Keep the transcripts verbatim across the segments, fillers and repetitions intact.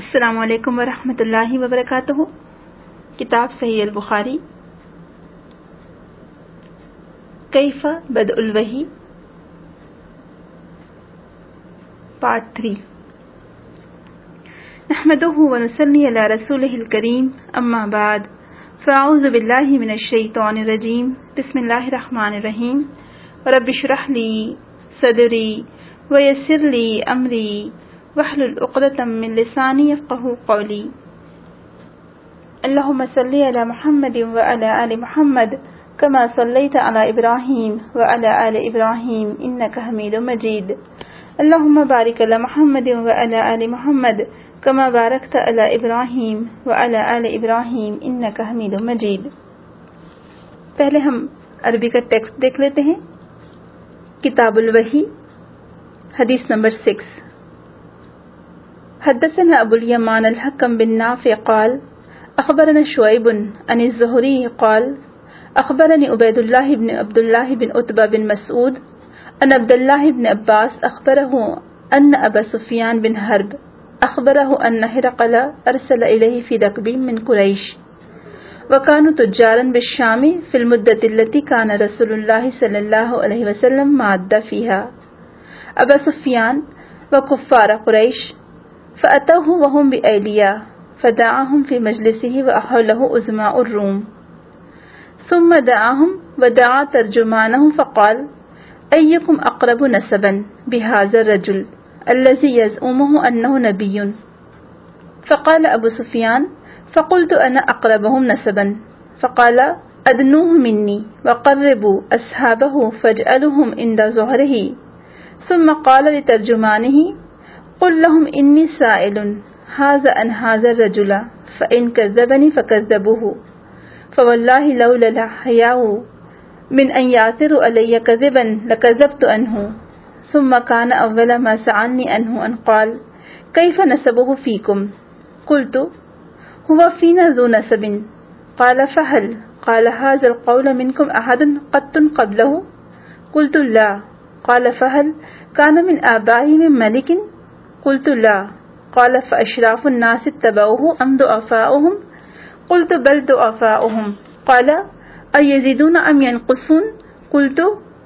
السلام علیکم ورحمۃ اللہ وبرکاتہ۔ کتاب صحیح البخاری، کیف بدء الوحی، پارٹ تھری۔ نحمده ونصلی علی رسولہ الکریم، اما بعد فاعوذ باللہ من الشیطان الرجیم، بسم اللہ الرحمن الرحیم۔ رب اشرح لی صدری ویسر لی امری واحلل عقدۃ من لسانی یفقہوا قولی۔ اللہم صلی علی محمد وعلی آل محمد کما صلیت علی ابراہیم وعلی آل ابراہیم انک حمید مجید۔ اللہم بارک علی محمد وعلی آل محمد کما بارکت علی ابراہیم وعلی آل ابراہیم انک حمید مجید۔ پہلے ہم عربی کا ٹیکسٹ دیکھ لیتے ہیں۔ کتاب الوحی، حدیث نمبر سکس۔ حدثنا ابو الیمان الحکم بن نافع قال اخبرنا شعیب عن الزہری قال اخبرني عبید اللہ بن عبد اللہ بن عتبہ بن مسعود ان عبد اللہ بن عباس اخبره ان ابا سفیان بن حرب اخبره ان هرقل ارسل الیہ فی رکب من قریش وكانوا تجارا بالشام في المدة التي كان رسول الله صلی اللہ علیہ وسلم معد فيها ابا سفیان وكفار قریش فأتوه وهم بأيليا فدعاهم في مجلسه وأحوله عظماء الروم ثم دعاهم ودعا ترجمانه فقال أيكم أقرب نسبا بهذا الرجل الذي يزعمه أنه نبي؟ فقال أبو سفيان فقلت أنا أقربهم نسبا فقال أدنوه مني وقربوا أصحابه فاجعلوهم عند ظهره ثم قال لترجمانه قل لهم إني سائل هذا عن هذا الرجل فإن كذبني فكذبوه فوالله لولا الحياء من أن يعثروا علي كذبا لكذبت عنه ثم كان أول ما سألني عنه أن قال كيف نسبه فيكم؟ قلت هو فينا ذو نسب قال فهل قال هذا القول منكم أحد قط قبله؟ قلت لا قال فهل كان من آبائه من ملك؟ قلت لا قال فأشراف الناس اتبعوه أم ضعفاؤهم؟ قلت بل ضعفاؤهم قال أيزيدون أم ينقصون؟ قلت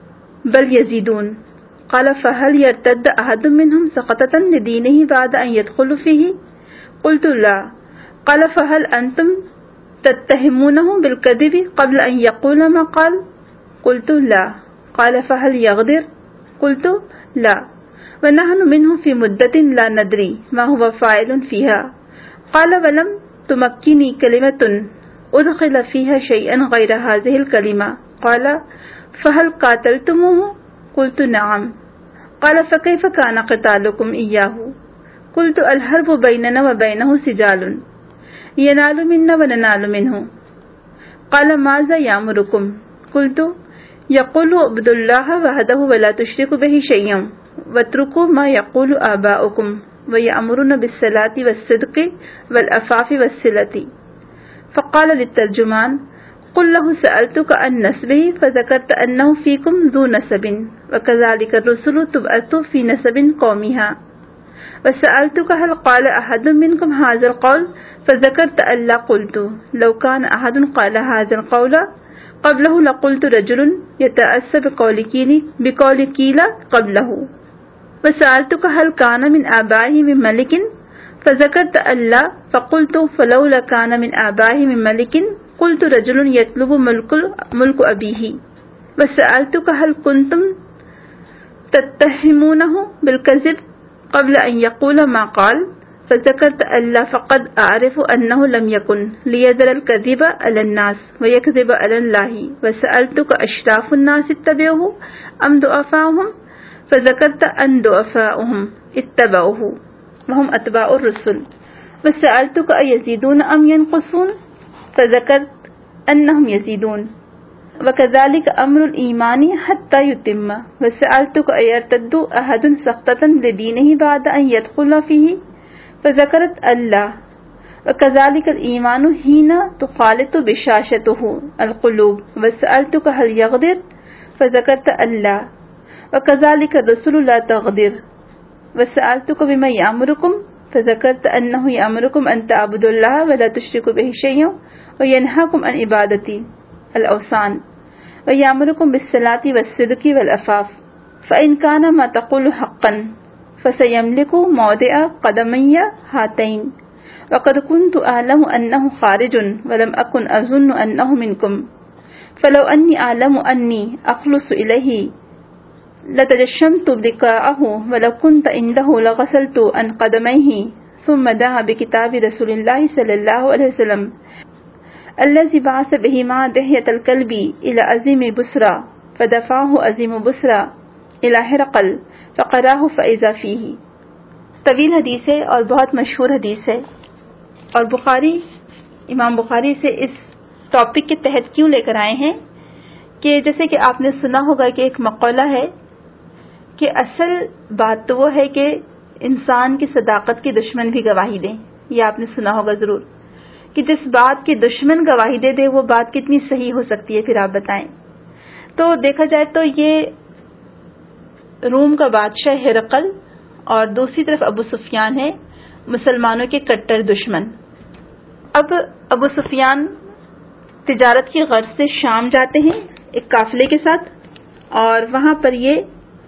بل يزيدون قال فهل يرتد أحد منهم سقطة لدينه بعد أن يدخل فيه؟ قلت لا قال فهل أنتم تتهمونه بالكذب قبل أن يقول ما قال؟ قلت لا قال فهل يغدر؟ قلت لا ونحن منه في مدة لا ندري ما هو فاعل فيها قال ولم تمكنني كلمة أدخل فيها شيئا غير هذه الكلمة قال فهل قاتلتموه؟ قلت نعم قال فكيف كان قتالكم إياه؟ قلت الحرب بيننا وبينه سجال ينال منا وننال منه قال ماذا يأمركم؟ قلت يقول اعبدوا الله وحده ولا تشركوا به شيئا واتركوا ما يقول آباؤكم ويأمرون بالصلاة والصدق والعفاف والصلة فقال للترجمان قل له سألتك عن نسبه فذكرت أنه فيكم ذو نسب وكذلك الرسل تبعث في نسب قومها وسألتك هل قال أحد منكم هذا القول فذكرت أن لا قلت لو كان أحد قال هذا القول قبله لقلت رجل يتأسى بقول كيل بقول كيل قبله وسألتك هل كان من آبائه من ملك فذكرت أن لا فقلت فلولا كان من آبائه من ملك قلت رجل يطلب ملك ملك أبيه وسألتك هل كنتم تتهمونه بالكذب قبل أن يقول ما قال فذكرت أن لا فقد أعرف أنه لم يكن ليذر الكذب على الناس ويكذب على الله وسألتك أشراف الناس اتبعوه أم ضعفاؤهم فذكرت أن ضعفاؤهم اتبعوه وهم أتباع الرسل وسألتك أيزيدون أم ينقصون فذكرت أنهم يزيدون وكذلك أمر الإيمان حتى يتم وسألتك أيرتد أحد سقطة لدينه بعد أن يدخل فيه فذكرت الله وكذلك الإيمان حين تخالط بشاشته القلوب وسألتك هل يغدر فذكرت الله وكذلك الرسل لا تغدر وسألتك بما يأمركم فذكرت أنه يأمركم أن تعبدوا الله ولا تشركوا به شيئا وينهاكم عن عبادة الأوثان ويأمركم بالصلاة والصدق والعفاف فإن كان ما تقول حقا فسيملك موضع قدمي هاتين وقد كنت أعلم أنه خارج ولم أكن أظن أنه منكم فلو أني أعلم أني أخلص إليه لتجشمت بلقاءه ولو كنت عنده لغسلت عن قدميه ثم دعا بكتاب رسول الله صلى الله عليه وسلم الذي بعث به مع دحية الكلب إلى عظيم بصرى فدفعه عظيم بصرى إلى هرقل فقراه فإذا فيه. طویل حدیث ہے اور بہت مشہور حدیث ہے، اور بخاری امام بخاری سے اس ٹاپک کے تحت کیوں لے کر آئے ہیں کہ جیسے کہ آپ نے سنا ہوگا کہ ایک مقولہ ہے کہ اصل بات تو وہ ہے کہ انسان کی صداقت کی دشمن بھی گواہی دیں. یہ آپ نے سنا ہوگا ضرور کہ جس بات کی دشمن گواہی دے دے وہ بات کتنی صحیح ہو سکتی ہے، پھر آپ بتائیں. تو دیکھا جائے تو یہ روم کا بادشاہ ہرقل اور دوسری طرف ابو سفیان ہے، مسلمانوں کے کٹر دشمن. اب ابو سفیان تجارت کی غرض سے شام جاتے ہیں ایک قافلے کے ساتھ، اور وہاں پر یہ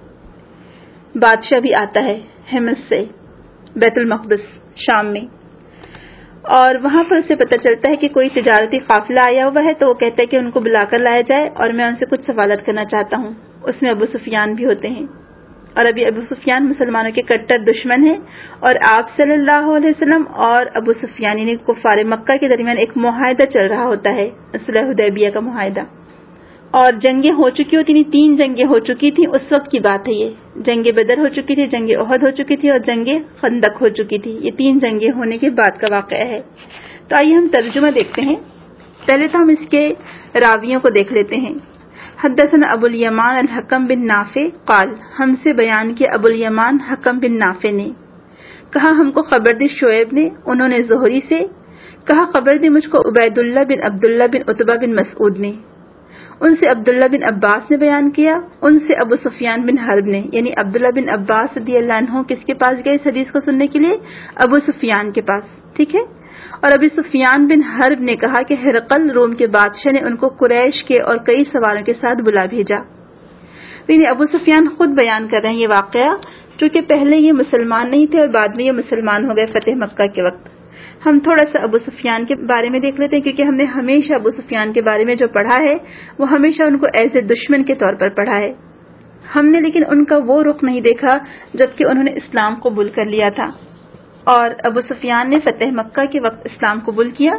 بادشاہ بھی آتا ہے حمص سے بیت المقدس شام میں، اور وہاں پر اسے پتہ چلتا ہے کہ کوئی تجارتی قافلہ آیا ہوا ہے، تو وہ کہتا ہے کہ ان کو بلا کر لایا جائے اور میں ان سے کچھ سوالات کرنا چاہتا ہوں. اس میں ابو سفیان بھی ہوتے ہیں، اور ابھی ابو سفیان مسلمانوں کے کٹر دشمن ہیں، اور آپ صلی اللہ علیہ وسلم اور ابو سفیان یعنی کفار مکہ کے درمیان ایک معاہدہ چل رہا ہوتا ہے، صلح حدیبیہ کا معاہدہ، اور جنگیں ہو چکی ہوتی تھیں. تین جنگیں ہو چکی تھیں اس وقت کی بات ہے. یہ جنگ بدر ہو چکی تھی، جنگ احد ہو چکی تھی، اور جنگ خندق ہو چکی تھی. یہ تین جنگیں ہونے کے بعد کا واقعہ ہے. تو آئیے ہم ترجمہ دیکھتے ہیں. پہلے تو ہم اس کے راویوں کو دیکھ لیتے ہیں. حدثنا ابو الیمان الحکم بن نافع قال، ہم سے بیان کیا ابو الیمان حکم بن نافع نے کہا ہم کو خبر دی شعیب نے، انہوں نے زہری سے کہا خبر دی مجھ کو عبید اللہ بن عبداللہ بن عتبہ بن مسعود نے، ان سے عبداللہ بن عباس نے بیان کیا، ان سے ابو سفیان بن حرب نے، یعنی عبداللہ بن عباس رضی اللہ عنہ کس کے پاس گئے اس حدیث کو سننے کے لیے؟ ابو سفیان کے پاس. ٹھیک ہے. اور ابو سفیان بن حرب نے کہا کہ ہرقل روم کے بادشاہ نے ان کو قریش کے اور کئی سواروں کے ساتھ بلا بھیجا. یعنی ابو سفیان خود بیان کر رہے ہیں یہ واقعہ، چونکہ پہلے یہ مسلمان نہیں تھے اور بعد میں یہ مسلمان ہو گئے فتح مکہ کے وقت. ہم تھوڑا سا ابو سفیان کے بارے میں دیکھ لیتے ہیں، کیونکہ ہم نے ہمیشہ ابو سفیان کے بارے میں جو پڑھا ہے وہ ہمیشہ ان کو ایز اے دشمن کے طور پر پڑھا ہے. ہم نے لیکن ان کا وہ رخ نہیں دیکھا جبکہ انہوں نے اسلام قبول کر لیا تھا. اور ابو سفیان نے فتح مکہ کے وقت اسلام قبول کیا.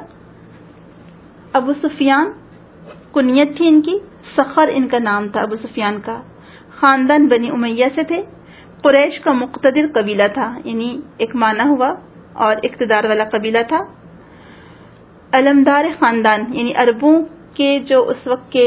ابو سفیان کنیت تھی ان کی، سخر ان کا نام تھا ابو سفیان کا. خاندان بنی امیہ سے تھے. قریش کا مقتدر قبیلہ تھا، یعنی ایک معنی ہوا اور اقتدار والا قبیلہ تھا. علمدار خاندان یعنی عربوں کے جو اس وقت کے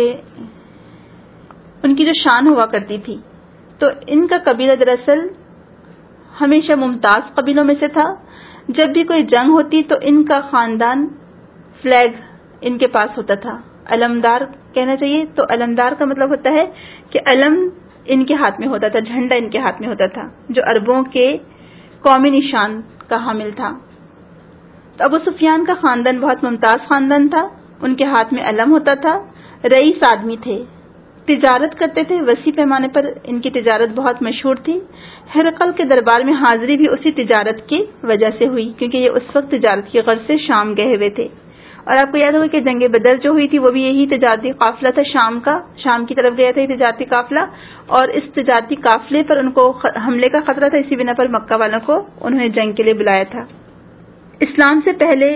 ان کی جو شان ہوا کرتی تھی، تو ان کا قبیلہ دراصل ہمیشہ ممتاز قبیلوں میں سے تھا. جب بھی کوئی جنگ ہوتی تو ان کا خاندان فلیگ ان کے پاس ہوتا تھا. علمدار کہنا چاہیے، تو علمدار کا مطلب ہوتا ہے کہ علم ان کے ہاتھ میں ہوتا تھا، جھنڈا ان کے ہاتھ میں ہوتا تھا جو عربوں کے قومی نشان کا حامل تھا. تو ابو سفیان کا خاندان بہت ممتاز خاندان تھا. ان کے ہاتھ میں علم ہوتا تھا. رئیس آدمی تھے، تجارت کرتے تھے. وسیع پیمانے پر ان کی تجارت بہت مشہور تھی. ہرقل کے دربار میں حاضری بھی اسی تجارت کی وجہ سے ہوئی، کیونکہ یہ اس وقت تجارت کی غرض سے شام گئے ہوئے تھے. اور آپ کو یاد ہوگا کہ جنگ بدر جو ہوئی تھی وہ بھی یہی تجارتی قافلہ تھا، شام کا، شام کی طرف گیا تھا یہ تجارتی قافلہ. اور اس تجارتی قافلے پر ان کو حملے کا خطرہ تھا، اسی بنا پر مکہ والوں کو انہوں نے جنگ کے لیے بلایا تھا. اسلام سے پہلے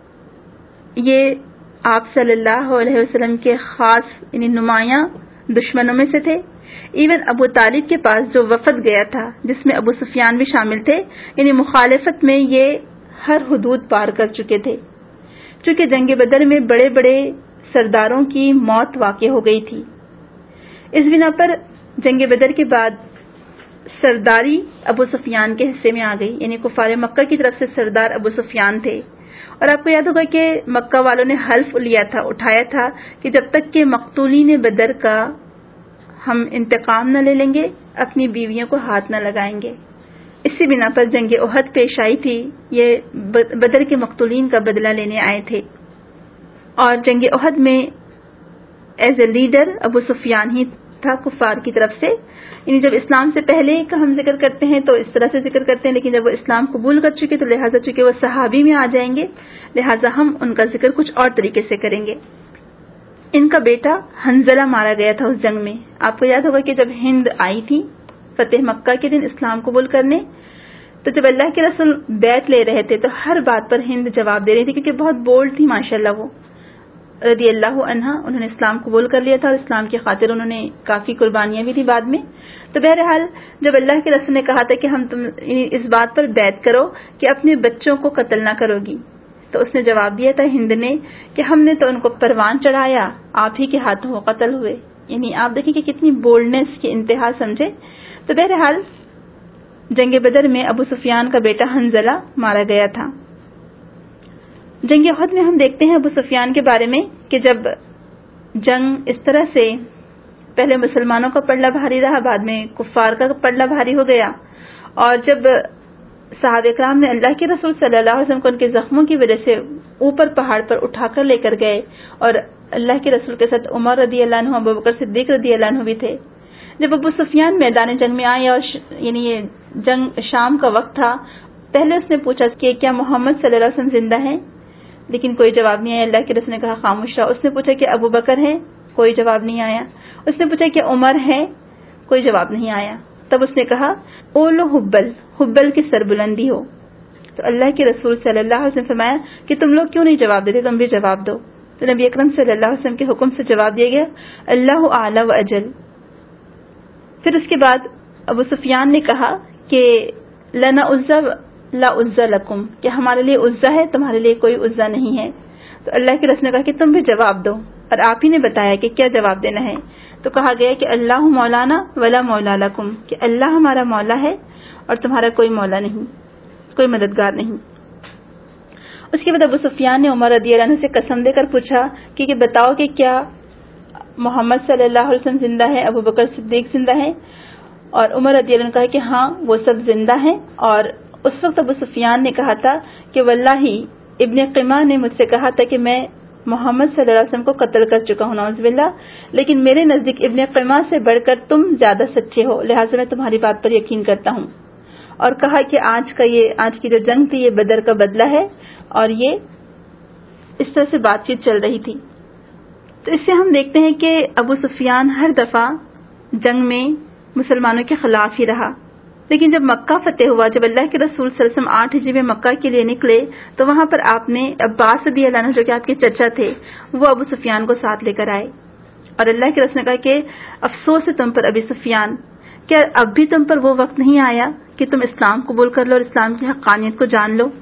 یہ آپ صلی اللہ علیہ وسلم کے خاص یعنی نمایاں دشمنوں میں سے تھے. ایون ابو طالب کے پاس جو وفد گیا تھا جس میں ابو سفیان بھی شامل تھے، یعنی مخالفت میں یہ ہر حدود پار کر چکے تھے. چونکہ جنگ بدر میں بڑے بڑے سرداروں کی موت واقع ہو گئی تھی، اس بنا پر جنگ بدر کے بعد سرداری ابو سفیان کے حصے میں آ گئی. یعنی کفار مکہ کی طرف سے سردار ابو سفیان تھے. اور آپ کو یاد ہوگا کہ مکہ والوں نے حلف لیا تھا، اٹھایا تھا کہ جب تک کہ مقتولین بدر کا ہم انتقام نہ لے لیں گے، اپنی بیویوں کو ہاتھ نہ لگائیں گے. اسی بنا پر جنگ احد پیش آئی تھی. یہ بدر کے مقتولین کا بدلہ لینے آئے تھے اور جنگ احد میں ایز اے لیڈر ابو سفیان ہی تھا کفار کی طرف سے. یعنی جب اسلام سے پہلے کا ہم ذکر کرتے ہیں تو اس طرح سے ذکر کرتے ہیں، لیکن جب وہ اسلام قبول کر چکے تو لہٰذا چونکہ وہ صحابی میں آ جائیں گے لہٰذا ہم ان کا ذکر کچھ اور طریقے سے کریں گے. ان کا بیٹا حنزلہ مارا گیا تھا اس جنگ میں. آپ کو یاد ہوگا کہ جب ہند آئی تھی فتح مکہ کے دن اسلام قبول کرنے، تو جب اللہ کے رسول بیعت لے رہے تھے تو ہر بات پر ہند جواب دے رہی تھی، کیونکہ بہت بولڈ تھی ماشاءاللہ وہ رضی اللہ عنہا. انہوں نے اسلام قبول کر لیا تھا اور اسلام کی خاطر انہوں نے کافی قربانیاں بھی دی بعد میں. تو بہرحال جب اللہ کے رسول نے کہا تھا کہ ہم تم اس بات پر بیعت کرو کہ اپنے بچوں کو قتل نہ کرو گی، تو اس نے جواب دیا تھا ہند نے کہ ہم نے تو ان کو پروان چڑھایا، آپ ہی کے ہاتھوں وہ قتل ہوئے. یعنی آپ دیکھیں کہ کتنی بولڈنس کی انتہا سمجھے. تو بہرحال جنگ بدر میں ابو سفیان کا بیٹا حنزلہ مارا گیا تھا. جنگ احد میں ہم دیکھتے ہیں ابو سفیان کے بارے میں کہ جب جنگ اس طرح سے پہلے مسلمانوں کا پلڑا بھاری رہا، بعد میں کفار کا پلڑا بھاری ہو گیا، اور جب صحابہ کرام نے اللہ کے رسول صلی اللہ علیہ وسلم کو ان کے زخموں کی وجہ سے اوپر پہاڑ پر اٹھا کر لے کر گئے، اور اللہ کے رسول کے ساتھ عمر رضی اللہ عنہ، ابو بکر صدیق رضی اللہ عنہ بھی تھے. جب ابو سفیان میدان جنگ میں آئے اور ش... یعنی یہ جنگ شام کا وقت تھا، پہلے اس نے پوچھا کہ کیا محمد صلی اللہ علیہ وسلم زندہ ہیں، لیکن کوئی جواب نہیں آیا. اللہ کے رسول نے کہا خاموش رہو. اس نے پوچھا کہ ابو بکر ہے، کوئی جواب نہیں آیا. اس نے پوچھا کہ عمر ہے، کوئی جواب نہیں آیا. تب اس نے کہا اولو حبل، حبل کی سربلندی ہو. تو اللہ کے رسول صلی اللہ علیہ وسلم نے فرمایا کہ تم لوگ کیوں نہیں جواب دیتے، تم بھی جواب دو. تو نبی اکرم صلی اللہ علیہ وسلم کے حکم سے جواب دیا گیا اللہ اعلی و اجل. پھر اس کے بعد ابو سفیان نے کہا کہ لنا عزا لا عزا لکم، کہ ہمارے لیے عزا ہے، تمہارے لیے کوئی عزا نہیں ہے. تو اللہ کے رسول نے کہا کہ تم بھی جواب دو، اور آپ ہی نے بتایا کہ کیا جواب دینا ہے. تو کہا گیا کہ اللہ مولانا ولا مولا لکم، کہ اللہ ہمارا مولا ہے اور تمہارا کوئی مولا نہیں، کوئی مددگار نہیں. اس کے بعد ابو سفیان نے عمر رضی اللہ عنہ سے قسم دے کر پوچھا کہ, کہ بتاؤ کہ کیا محمد صلی اللہ علیہ وسلم زندہ ہے، ابو بکر صدیق زندہ ہے؟ اور عمر رضی اللہ عنہ کہا کہ ہاں وہ سب زندہ ہیں. اور اس وقت ابو سفیان نے کہا تھا کہ واللہ ابن قیمہ نے مجھ سے کہا تھا کہ میں محمد صلی اللہ علیہ وسلم کو قتل کر چکا ہوں نعوذ باللہ، لیکن میرے نزدیک ابن قیمہ سے بڑھ کر تم زیادہ سچے ہو، لہٰذا میں تمہاری بات پر یقین کرتا ہوں. اور کہا کہ آج کا یہ آج کی جو جنگ تھی یہ بدر کا بدلہ ہے، اور یہ اس طرح سے بات چیت چل رہی تھی. تو اس سے ہم دیکھتے ہیں کہ ابو سفیان ہر دفعہ جنگ میں مسلمانوں کے خلاف ہی رہا. لیکن جب مکہ فتح ہوا، جب اللہ کے رسول صلی اللہ علیہ وسلم آٹھ ہجری میں مکہ کے لیے نکلے، تو وہاں پر آپ نے عباس رضی اللہ عنہ جو کہ آپ کے چچا تھے وہ ابو سفیان کو ساتھ لے کر آئے. اور اللہ کے رسول نے کہا کہ افسوس ہے تم پر ابی سفیان، کیا اب بھی تم پر وہ وقت نہیں آیا کہ تم اسلام قبول کر لو اور اسلام کی حقانیت کو جان لو؟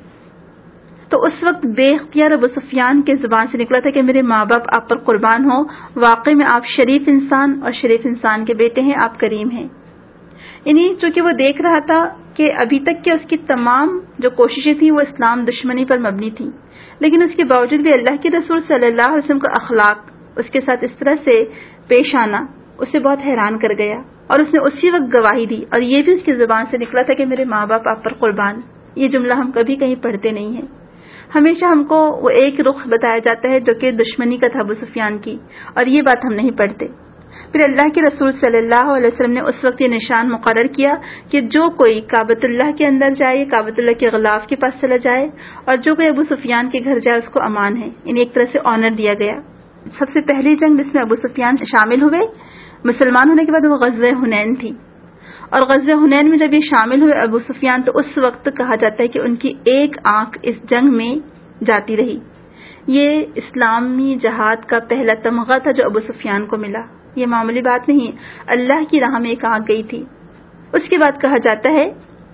تو اس وقت بے اختیار ابو سفیان کے زبان سے نکلا تھا کہ میرے ماں باپ آپ پر قربان ہو، واقعی میں آپ شریف انسان اور شریف انسان کے بیٹے ہیں، آپ کریم ہیں. یعنی چونکہ وہ دیکھ رہا تھا کہ ابھی تک کہ اس کی تمام جو کوششیں تھیں وہ اسلام دشمنی پر مبنی تھیں، لیکن اس کے باوجود بھی اللہ کے رسول صلی اللہ علیہ وسلم کا اخلاق اس کے ساتھ اس طرح سے پیش آنا اسے بہت حیران کر گیا. اور اس نے اسی وقت گواہی دی، اور یہ بھی اس کی زبان سے نکلا تھا کہ میرے ماں باپ آپ پر قربان. یہ جملہ ہم کبھی کہیں پڑھتے نہیں ہیں. ہمیشہ ہم کو وہ ایک رخ بتایا جاتا ہے جو کہ دشمنی کا تھا ابو سفیان کی، اور یہ بات ہم نہیں پڑھتے. پھر اللہ کے رسول صلی اللہ علیہ وسلم نے اس وقت یہ نشان مقرر کیا کہ جو کوئی کعبۃ اللہ کے اندر جائے، کعبۃ اللہ کے غلاف کے پاس چلا جائے، اور جو کوئی ابو سفیان کے گھر جائے اس کو امان ہے. یعنی ایک طرح سے آنر دیا گیا. سب سے پہلی جنگ جس میں ابو سفیان شامل ہوئے مسلمان ہونے کے بعد وہ غزوہ حنین تھی. اور غزوہ حنین میں جب یہ شامل ہوئے ابو سفیان، تو اس وقت کہا جاتا ہے کہ ان کی ایک آنکھ اس جنگ میں جاتی رہی. یہ اسلامی جہاد کا پہلا تمغہ تھا جو ابو سفیان کو ملا. یہ معمولی بات نہیں، اللہ کی راہ میں ایک آنکھ گئی تھی. اس کے بعد کہا جاتا ہے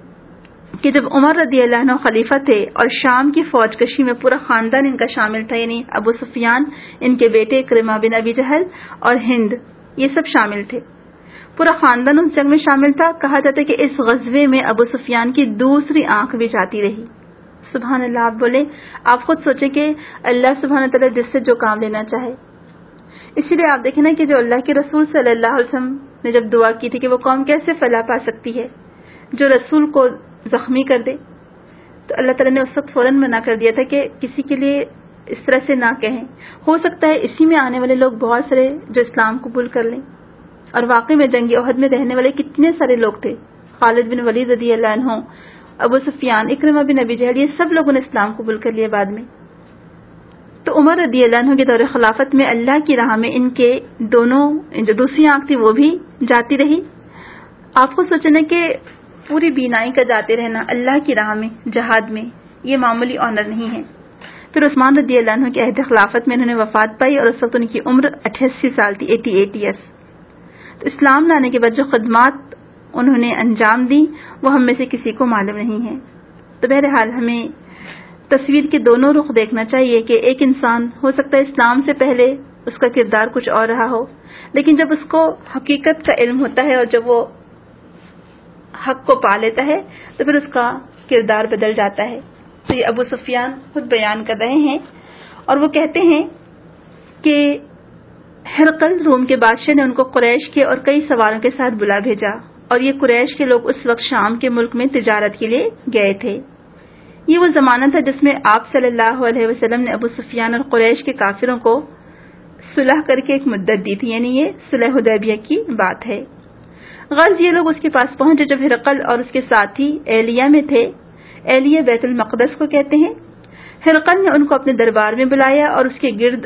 کہ جب عمر رضی اللہ عنہ خلیفہ تھے اور شام کی فوج کشی میں پورا خاندان ان کا شامل تھا، یعنی ابو سفیان، ان کے بیٹے اکرمہ بن ابی جہل اور ہند، یہ سب شامل تھے. پورا خاندان اس جنگ میں شامل تھا. کہا جاتا ہے کہ اس غزوے میں ابو سفیان کی دوسری آنکھ بھی جاتی رہی. سبحان اللہ. آپ بولے، آپ خود سوچیں کہ اللہ سبحانہ تعالیٰ جس سے جو کام لینا چاہے. اسی لیے آپ دیکھیں نا کہ جو اللہ کے رسول صلی اللہ علیہ وسلم نے جب دعا کی تھی کہ وہ قوم کیسے فلاح پا سکتی ہے، جو رسول کو زخمی کر دے. تو اللہ تعالیٰ نے اس وقت فوراً منع کر دیا تھا کہ کسی کے لیے اس طرح سے نہ کہیں. ہو سکتا ہے اسی میں آنے والے لوگ بہت سارے جو اسلام قبول کر لیں. اور واقعی میں جنگ احد میں رہنے والے کتنے سارے لوگ تھے. خالد بن ولید رضی اللہ عنہ، ابو سفیان، اکرمہ بن ابی جہل، یہ سب لوگوں نے اسلام قبول کر لیا بعد میں. تو عمر رضی اللہ عنہ کے دور خلافت میں اللہ کی راہ میں ان کے دونوں جو دوسری آنکھ تھی وہ بھی جاتی رہی. آپ کو سوچنا کہ پوری بینائی کا جاتے رہنا اللہ کی راہ میں جہاد میں یہ معمولی آنر نہیں ہے. پھر عثمان رضی اللہ عنہ کے عہد خلافت میں انہوں نے وفات پائی اور اس وقت ان کی عمر اٹھاسی سال تھی، اٹھاسی ایئرس. تو اسلام لانے کے بعد جو خدمات انہوں نے انجام دی وہ ہم میں سے کسی کو معلوم نہیں ہے. تو بہرحال ہمیں تصویر کے دونوں رخ دیکھنا چاہیے کہ ایک انسان ہو سکتا ہے اسلام سے پہلے اس کا کردار کچھ اور رہا ہو، لیکن جب اس کو حقیقت کا علم ہوتا ہے اور جب وہ حق کو پا لیتا ہے تو پھر اس کا کردار بدل جاتا ہے. تو یہ ابو سفیان خود بیان کر رہے ہیں اور وہ کہتے ہیں کہ ہرقل روم کے بادشاہ نے ان کو قریش کے اور کئی سواروں کے ساتھ بلا بھیجا، اور یہ قریش کے لوگ اس وقت شام کے ملک میں تجارت کے لیے گئے تھے. یہ وہ زمانہ تھا جس میں آپ صلی اللہ علیہ وسلم نے ابو سفیان اور قریش کے کافروں کو صلح کر کے ایک مدت دی تھی، یعنی یہ صلح حدیبیہ کی بات ہے. غرض یہ لوگ اس کے پاس پہنچے جب ہرقل اور اس کے ساتھی ایلیہ میں تھے. ایلیہ بیت المقدس کو کہتے ہیں. ہرقل نے ان کو اپنے دربار میں بلایا اور اس کے گرد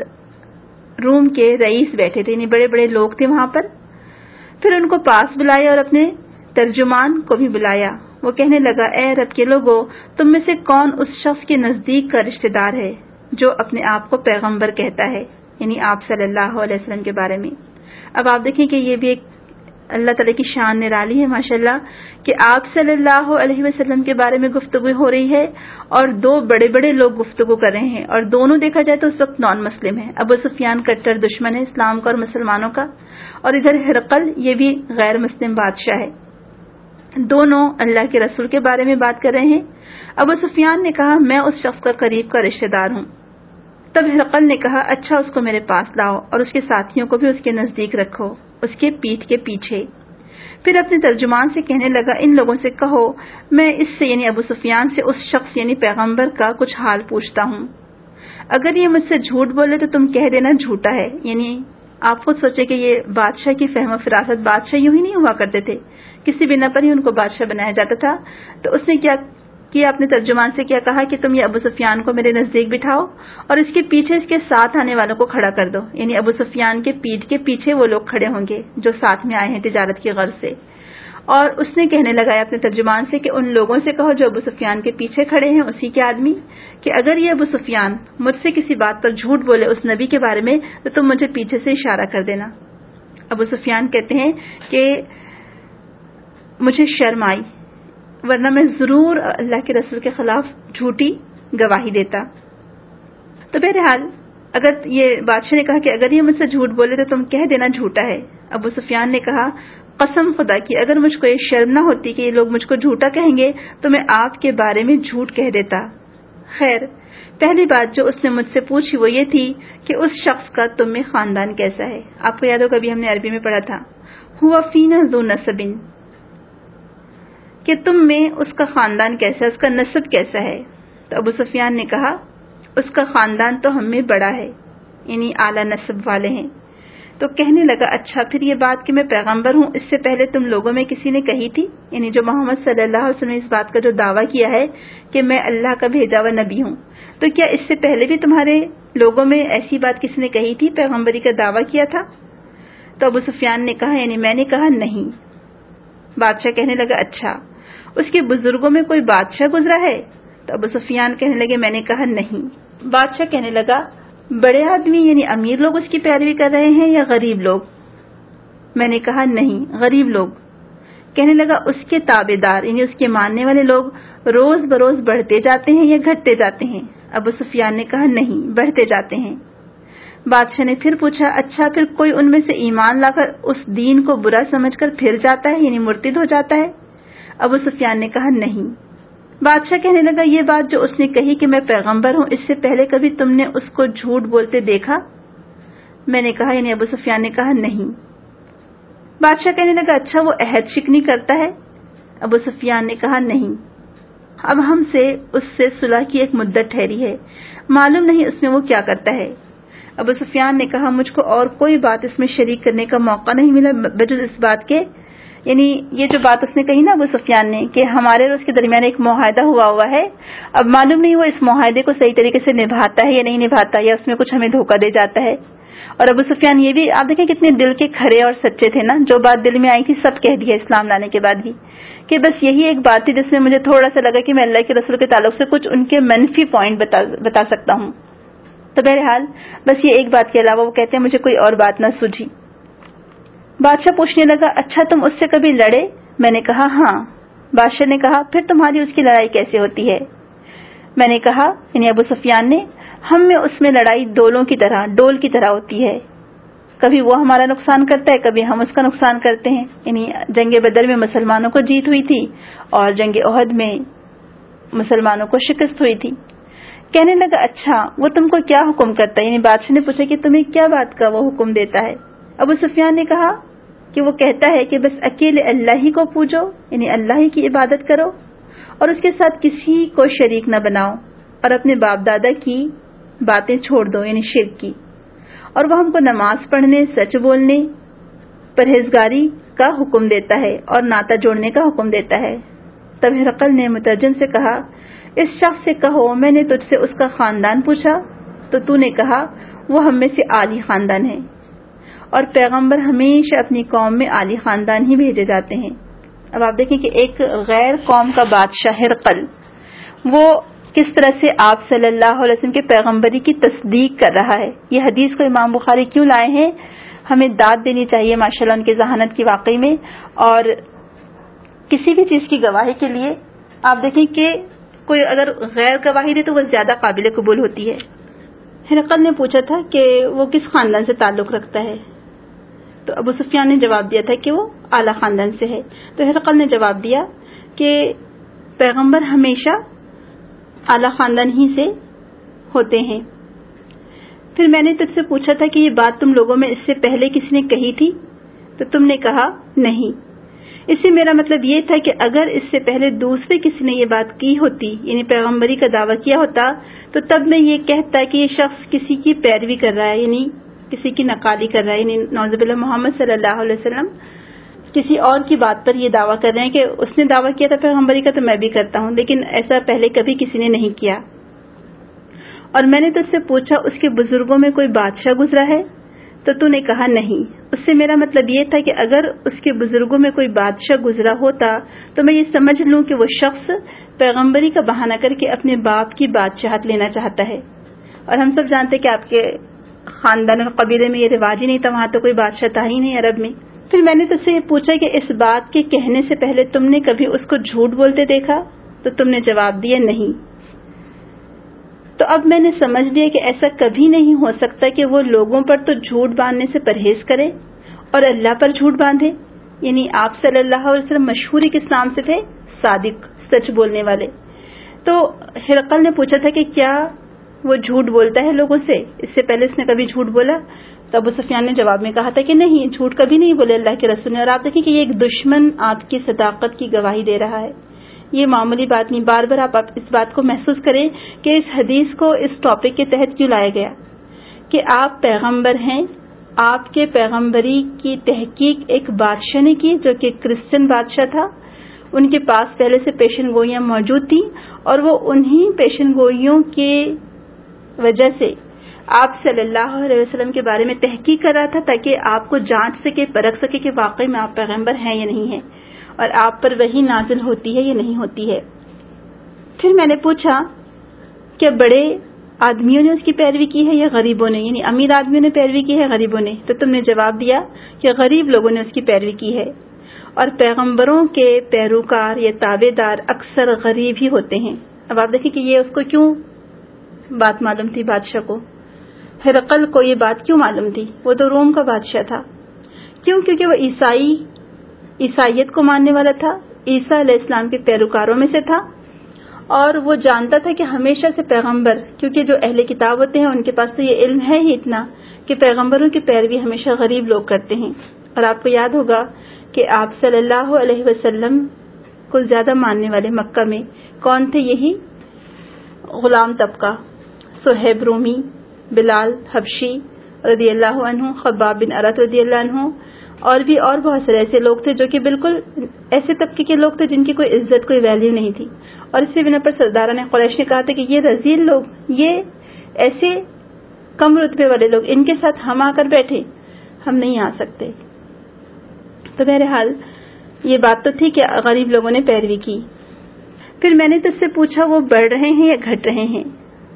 روم کے رئیس بیٹھے تھے، یعنی بڑے بڑے لوگ تھے وہاں پر. پھر ان کو پاس بلایا اور اپنے ترجمان کو بھی بلایا. وہ کہنے لگا، اے عرب کے لوگوں، تم میں سے کون اس شخص کے نزدیک کا رشتہ دار ہے جو اپنے آپ کو پیغمبر کہتا ہے، یعنی آپ صلی اللہ علیہ وسلم کے بارے میں. اب آپ دیکھیں کہ یہ بھی ایک اللہ تعالیٰ کی شان نرالی ہے ماشاءاللہ کہ آپ صلی اللہ علیہ وسلم کے بارے میں گفتگو ہو رہی ہے اور دو بڑے بڑے لوگ گفتگو کر رہے ہیں، اور دونوں دیکھا جائے تو اس وقت نان مسلم ہیں. ابو سفیان کٹر دشمن ہے اسلام کا اور مسلمانوں کا، اور ادھر ہرقل یہ بھی غیر مسلم بادشاہ ہے. دونوں اللہ کے رسول کے بارے میں بات کر رہے ہیں. ابو سفیان نے کہا، میں اس شخص کا قریب کا رشتہ دار ہوں. تب ہرقل نے کہا، اچھا اس کو میرے پاس لاؤ اور اس کے ساتھیوں کو بھی اس کے نزدیک رکھو، اس کے پیٹھ کے پیچھے. پھر اپنے ترجمان سے کہنے لگا، ان لوگوں سے کہو میں اس سے یعنی ابو سفیان سے اس شخص یعنی پیغمبر کا کچھ حال پوچھتا ہوں. اگر یہ مجھ سے جھوٹ بولے تو تم کہہ دینا جھوٹا ہے. یعنی آپ خود سوچے کہ یہ بادشاہ کی فہم و فراست، بادشاہ یوں ہی نہیں ہوا کرتے تھے، کسی بنا پر ہی ان کو بادشاہ بنایا جاتا تھا. تو اس نے کیا کیا اپنے ترجمان سے کیا کہا کہ تم یہ ابو سفیان کو میرے نزدیک بٹھاؤ اور اس کے پیچھے اس کے ساتھ آنے والوں کو کھڑا کر دو. یعنی ابو سفیان کے پیٹھ کے پیچھے وہ لوگ کھڑے ہوں گے جو ساتھ میں آئے ہیں تجارت کی غرض سے. اور اس نے کہنے لگا اپنے ترجمان سے کہ ان لوگوں سے کہو جو ابو سفیان کے پیچھے کھڑے ہیں، اسی کے آدمی، کہ اگر یہ ابو سفیان مجھ سے کسی بات پر جھوٹ بولے اس نبی کے بارے میں تو تم مجھے پیچھے سے اشارہ کر دینا. ابو سفیان کہتے ہیں کہ مجھے شرم آئی، ورنہ میں ضرور اللہ کے رسول کے خلاف جھوٹی گواہی دیتا. تو بہرحال اگر یہ بادشاہ نے کہا کہ اگر یہ مجھ سے جھوٹ بولے تو تم کہہ دینا جھوٹا ہے. ابو سفیان نے کہا، قسم خدا کی اگر مجھ کو یہ شرم نہ ہوتی کہ یہ لوگ مجھ کو جھوٹا کہیں گے تو میں آپ کے بارے میں جھوٹ کہہ دیتا. خیر، پہلی بات جو اس نے مجھ سے پوچھی وہ یہ تھی کہ اس شخص کا تم میں خاندان کیسا ہے. آپ کو یاد ہو کبھی ہم نے عربی میں پڑھا تھا، ہوا فینا ذو نسب، کہ تم میں اس کا خاندان کیسا ہے، اس کا نسب کیسا ہے. تو ابو سفیان نے کہا، اس کا خاندان تو ہم میں بڑا ہے، یعنی اعلیٰ نسب والے ہیں. تو کہنے لگا، اچھا پھر یہ بات کہ میں پیغمبر ہوں اس سے پہلے تم لوگوں میں کسی نے کہی تھی؟ یعنی جو محمد صلی اللہ علیہ وسلم نے اس بات کا جو دعویٰ کیا ہے کہ میں اللہ کا بھیجا ہوا نبی ہوں، تو کیا اس سے پہلے بھی تمہارے لوگوں میں ایسی بات کسی نے کہی تھی، پیغمبری کا دعویٰ کیا تھا؟ تو ابو سفیان نے کہا، یعنی میں نے کہا نہیں. بادشاہ کہنے لگا، اچھا اس کے بزرگوں میں کوئی بادشاہ گزرا ہے؟ تو ابو سفیان کہنے لگے، میں نے کہا نہیں. بادشاہ کہنے لگا، بڑے آدمی یعنی امیر لوگ اس کی پیروی کر رہے ہیں یا غریب لوگ؟ میں نے کہا نہیں، غریب لوگ. کہنے لگا، اس کے تابع دار یعنی اس کے ماننے والے لوگ روز بروز بڑھتے جاتے ہیں یا گھٹتے جاتے ہیں؟ ابو سفیان نے کہا نہیں، بڑھتے جاتے ہیں. بادشاہ نے پھر پوچھا، اچھا پھر کوئی ان میں سے ایمان لا کر اس دین کو برا سمجھ کر پھر جاتا ہے یعنی مرتد ہو جاتا ہے؟ ابو سفیان نے کہا نہیں. بادشاہ کہنے لگا، یہ بات جو اس نے کہی کہ میں پیغمبر ہوں، اس سے پہلے کبھی تم نے اس کو جھوٹ بولتے دیکھا؟ میں نے کہا، یعنی ابو سفیان نے کہا نہیں. بادشاہ کہنے لگا، اچھا وہ عہد شکنی کرتا ہے؟ ابو سفیان نے کہا نہیں. اب ہم سے اس سے صلح کی ایک مدت ٹھہری ہے، معلوم نہیں اس میں وہ کیا کرتا ہے۔ ابو سفیان نے کہا مجھ کو اور کوئی بات اس میں شریک کرنے کا موقع نہیں ملا بجز اس بات کے، یعنی یہ جو بات اس نے کہی نا ابو سفیان نے کہ ہمارے اور اس کے درمیان ایک معاہدہ ہوا ہوا ہے، اب معلوم نہیں وہ اس معاہدے کو صحیح طریقے سے نبھاتا ہے یا نہیں نبھاتا، یا اس میں کچھ ہمیں دھوکہ دے جاتا ہے۔ اور ابو سفیان یہ بھی آپ دیکھیں کتنے دل کے کھرے اور سچے تھے نا، جو بات دل میں آئی تھی سب کہہ دیا اسلام لانے کے بعد بھی، کہ بس یہی ایک بات تھی جس میں مجھے تھوڑا سا لگا کہ میں اللہ کے رسول کے تعلق سے کچھ ان کے منفی پوائنٹ بتا, بتا سکتا ہوں۔ تو بہرحال بس یہ ایک بات کے علاوہ وہ کہتے ہیں مجھے کوئی اور بات نہ سوجھی۔ بادشاہ پوچھنے لگا اچھا تم اس سے کبھی لڑے؟ میں نے کہا ہاں۔ بادشاہ نے کہا پھر تمہاری اس کی لڑائی کیسے ہوتی ہے؟ میں نے کہا یعنی ابو سفیان نے، ہم میں اس میں لڑائی ڈولوں کی طرح ڈول کی طرح ہوتی ہے، کبھی وہ ہمارا نقصان کرتا ہے کبھی ہم اس کا نقصان کرتے ہیں۔ یعنی جنگ بدر میں مسلمانوں کو جیت ہوئی تھی اور جنگ احد میں مسلمانوں کو شکست ہوئی تھی۔ کہنے لگا اچھا وہ تم کو کیا حکم کرتا ہے؟ یعنی بادشاہ نے پوچھا کہ تمہیں کیا بات کا وہ حکم دیتا ہے؟ ابو سفیان نے کہا کہ وہ کہتا ہے کہ بس اکیلے اللہ ہی کو پوجو، یعنی اللہ ہی کی عبادت کرو اور اس کے ساتھ کسی کو شریک نہ بناؤ، اور اپنے باپ دادا کی باتیں چھوڑ دو یعنی شرک کی، اور وہ ہم کو نماز پڑھنے، سچ بولنے، پرہیزگاری کا حکم دیتا ہے اور ناتا جوڑنے کا حکم دیتا ہے۔ تب ہرقل نے مترجم سے کہا اس شخص سے کہو میں نے تجھ سے اس کا خاندان پوچھا تو تو نے کہا وہ ہم میں سے عالی خاندان ہے، اور پیغمبر ہمیشہ اپنی قوم میں عالی خاندان ہی بھیجے جاتے ہیں۔ اب آپ دیکھیں کہ ایک غیر قوم کا بادشاہ ہرقل وہ کس طرح سے آپ صلی اللہ علیہ وسلم کے پیغمبری کی تصدیق کر رہا ہے۔ یہ حدیث کو امام بخاری کیوں لائے ہیں؟ ہمیں داد دینی چاہیے ماشاءاللہ ان کی ذہانت کی واقعی میں، اور کسی بھی چیز کی گواہی کے لیے آپ دیکھیں کہ کوئی اگر غیر گواہی دے تو وہ زیادہ قابل قبول ہوتی ہے۔ ہرقل نے پوچھا تھا کہ وہ کس خاندان سے تعلق رکھتا ہے، تو ابو سفیان نے جواب دیا تھا کہ وہ اعلیٰ خاندان سے ہے۔ تو ہرقل نے جواب دیا کہ پیغمبر ہمیشہ اعلیٰ خاندان ہی سے ہوتے ہیں۔ پھر میں نے تجھ سے پوچھا تھا کہ یہ بات تم لوگوں میں اس سے پہلے کسی نے کہی تھی، تو تم نے کہا نہیں۔ اس سے میرا مطلب یہ تھا کہ اگر اس سے پہلے دوسرے کسی نے یہ بات کی ہوتی یعنی پیغمبری کا دعویٰ کیا ہوتا تو تب میں یہ کہتا کہ یہ شخص کسی کی پیروی کر رہا ہے، یعنی کسی کی نقالی کر رہا ہے، یعنی نعوذ باللہ محمد صلی اللہ علیہ وسلم کسی اور کی بات پر یہ دعویٰ کر رہے ہیں کہ اس نے دعویٰ کیا تھا پیغمبری کا تو میں بھی کرتا ہوں، لیکن ایسا پہلے کبھی کسی نے نہیں کیا۔ اور میں نے تو اس سے پوچھا اس کے بزرگوں میں کوئی بادشاہ گزرا ہے، تو تو نے کہا نہیں۔ اس سے میرا مطلب یہ تھا کہ اگر اس کے بزرگوں میں کوئی بادشاہ گزرا ہوتا تو میں یہ سمجھ لوں کہ وہ شخص پیغمبری کا بہانہ کر کے اپنے باپ کی بادشاہت لینا چاہتا ہے، اور ہم سب جانتے کہ آپ کے خاندان اور قبیلے میں یہ رواج ہی نہیں تھا، وہاں تو کوئی بادشاہ تھا ہی نہیں عرب میں۔ پھر میں نے تجھ سے یہ پوچھا کہ اس بات کے کہنے سے پہلے تم نے کبھی اس کو جھوٹ بولتے دیکھا، تو تم نے جواب دیا نہیں۔ تو اب میں نے سمجھ لیا کہ ایسا کبھی نہیں ہو سکتا کہ وہ لوگوں پر تو جھوٹ باندھنے سے پرہیز کرے اور اللہ پر جھوٹ باندھے، یعنی آپ صلی اللہ علیہ وسلم مشہور کس نام سے تھے؟ صادق، سچ بولنے والے۔ تو ہرقل نے پوچھا تھا کہ کیا وہ جھوٹ بولتا ہے لوگوں سے؟ اس سے پہلے اس نے کبھی جھوٹ بولا؟ تو ابو سفیان نے جواب میں کہا تھا کہ نہیں، جھوٹ کبھی نہیں بولے اللہ کے رسول نے۔ اور آپ دیکھیں کہ یہ ایک دشمن آپ کی صداقت کی گواہی دے رہا ہے، یہ معمولی بات نہیں۔ بار بار آپ اس بات کو محسوس کریں کہ اس حدیث کو اس ٹاپک کے تحت کیوں لایا گیا کہ آپ پیغمبر ہیں، آپ کے پیغمبری کی تحقیق ایک بادشاہ نے کی جو کہ کرسچن بادشاہ تھا، ان کے پاس پہلے سے پیشن گوئیاں موجود تھیں، اور وہ انہی پیشن گوئیوں کی وجہ سے آپ صلی اللہ علیہ وسلم کے بارے میں تحقیق کر رہا تھا تاکہ آپ کو جانچ سکے، پرکھ سکے کہ واقعی میں آپ پیغمبر ہیں یا نہیں ہیں، اور آپ پر وحی نازل ہوتی ہے یا نہیں ہوتی ہے۔ پھر میں نے پوچھا کہ بڑے آدمیوں نے اس کی پیروی کی ہے یا غریبوں نے، یعنی امیر آدمیوں نے پیروی کی ہے غریبوں نے؟ تو تم نے جواب دیا کہ غریب لوگوں نے اس کی پیروی کی ہے، اور پیغمبروں کے پیروکار یا تابع دار اکثر غریب ہی ہوتے ہیں۔ اب آپ دیکھیں کہ یہ اس کو کیوں بات معلوم تھی، بادشاہ کو، ہرقل کو یہ بات کیوں معلوم تھی؟ وہ تو روم کا بادشاہ تھا۔ کیوں؟ کیونکہ وہ عیسائی عیسائیت کو ماننے والا تھا، عیسیٰ علیہ السلام کے پیروکاروں میں سے تھا، اور وہ جانتا تھا کہ ہمیشہ سے پیغمبر، کیونکہ جو اہل کتاب ہوتے ہیں ان کے پاس تو یہ علم ہے ہی اتنا کہ پیغمبروں کی پیروی ہمیشہ غریب لوگ کرتے ہیں۔ اور آپ کو یاد ہوگا کہ آپ صلی اللہ علیہ وسلم کو زیادہ ماننے والے مکہ میں کون تھے؟ یہی غلام طبقہ، صہیب رومی، بلال حبشی رضی اللہ عنہ، خباب بن ارت رضی اللہ عنہ، اور بھی اور بہت سارے ایسے لوگ تھے جو کہ بالکل ایسے طبقے کے لوگ تھے جن کی کوئی عزت کوئی ویلیو نہیں تھی، اور اسی بنا پر سرداران قریش نے کہا تھا کہ یہ رذیل لوگ، یہ ایسے کم رتبے والے لوگ، ان کے ساتھ ہم آ کر بیٹھے، ہم نہیں آ سکتے۔ تو بہرحال یہ بات تو تھی کہ غریب لوگوں نے پیروی کی۔ پھر میں نے تجھ سے پوچھا وہ بڑھ رہے ہیں یا گھٹ رہے ہیں؟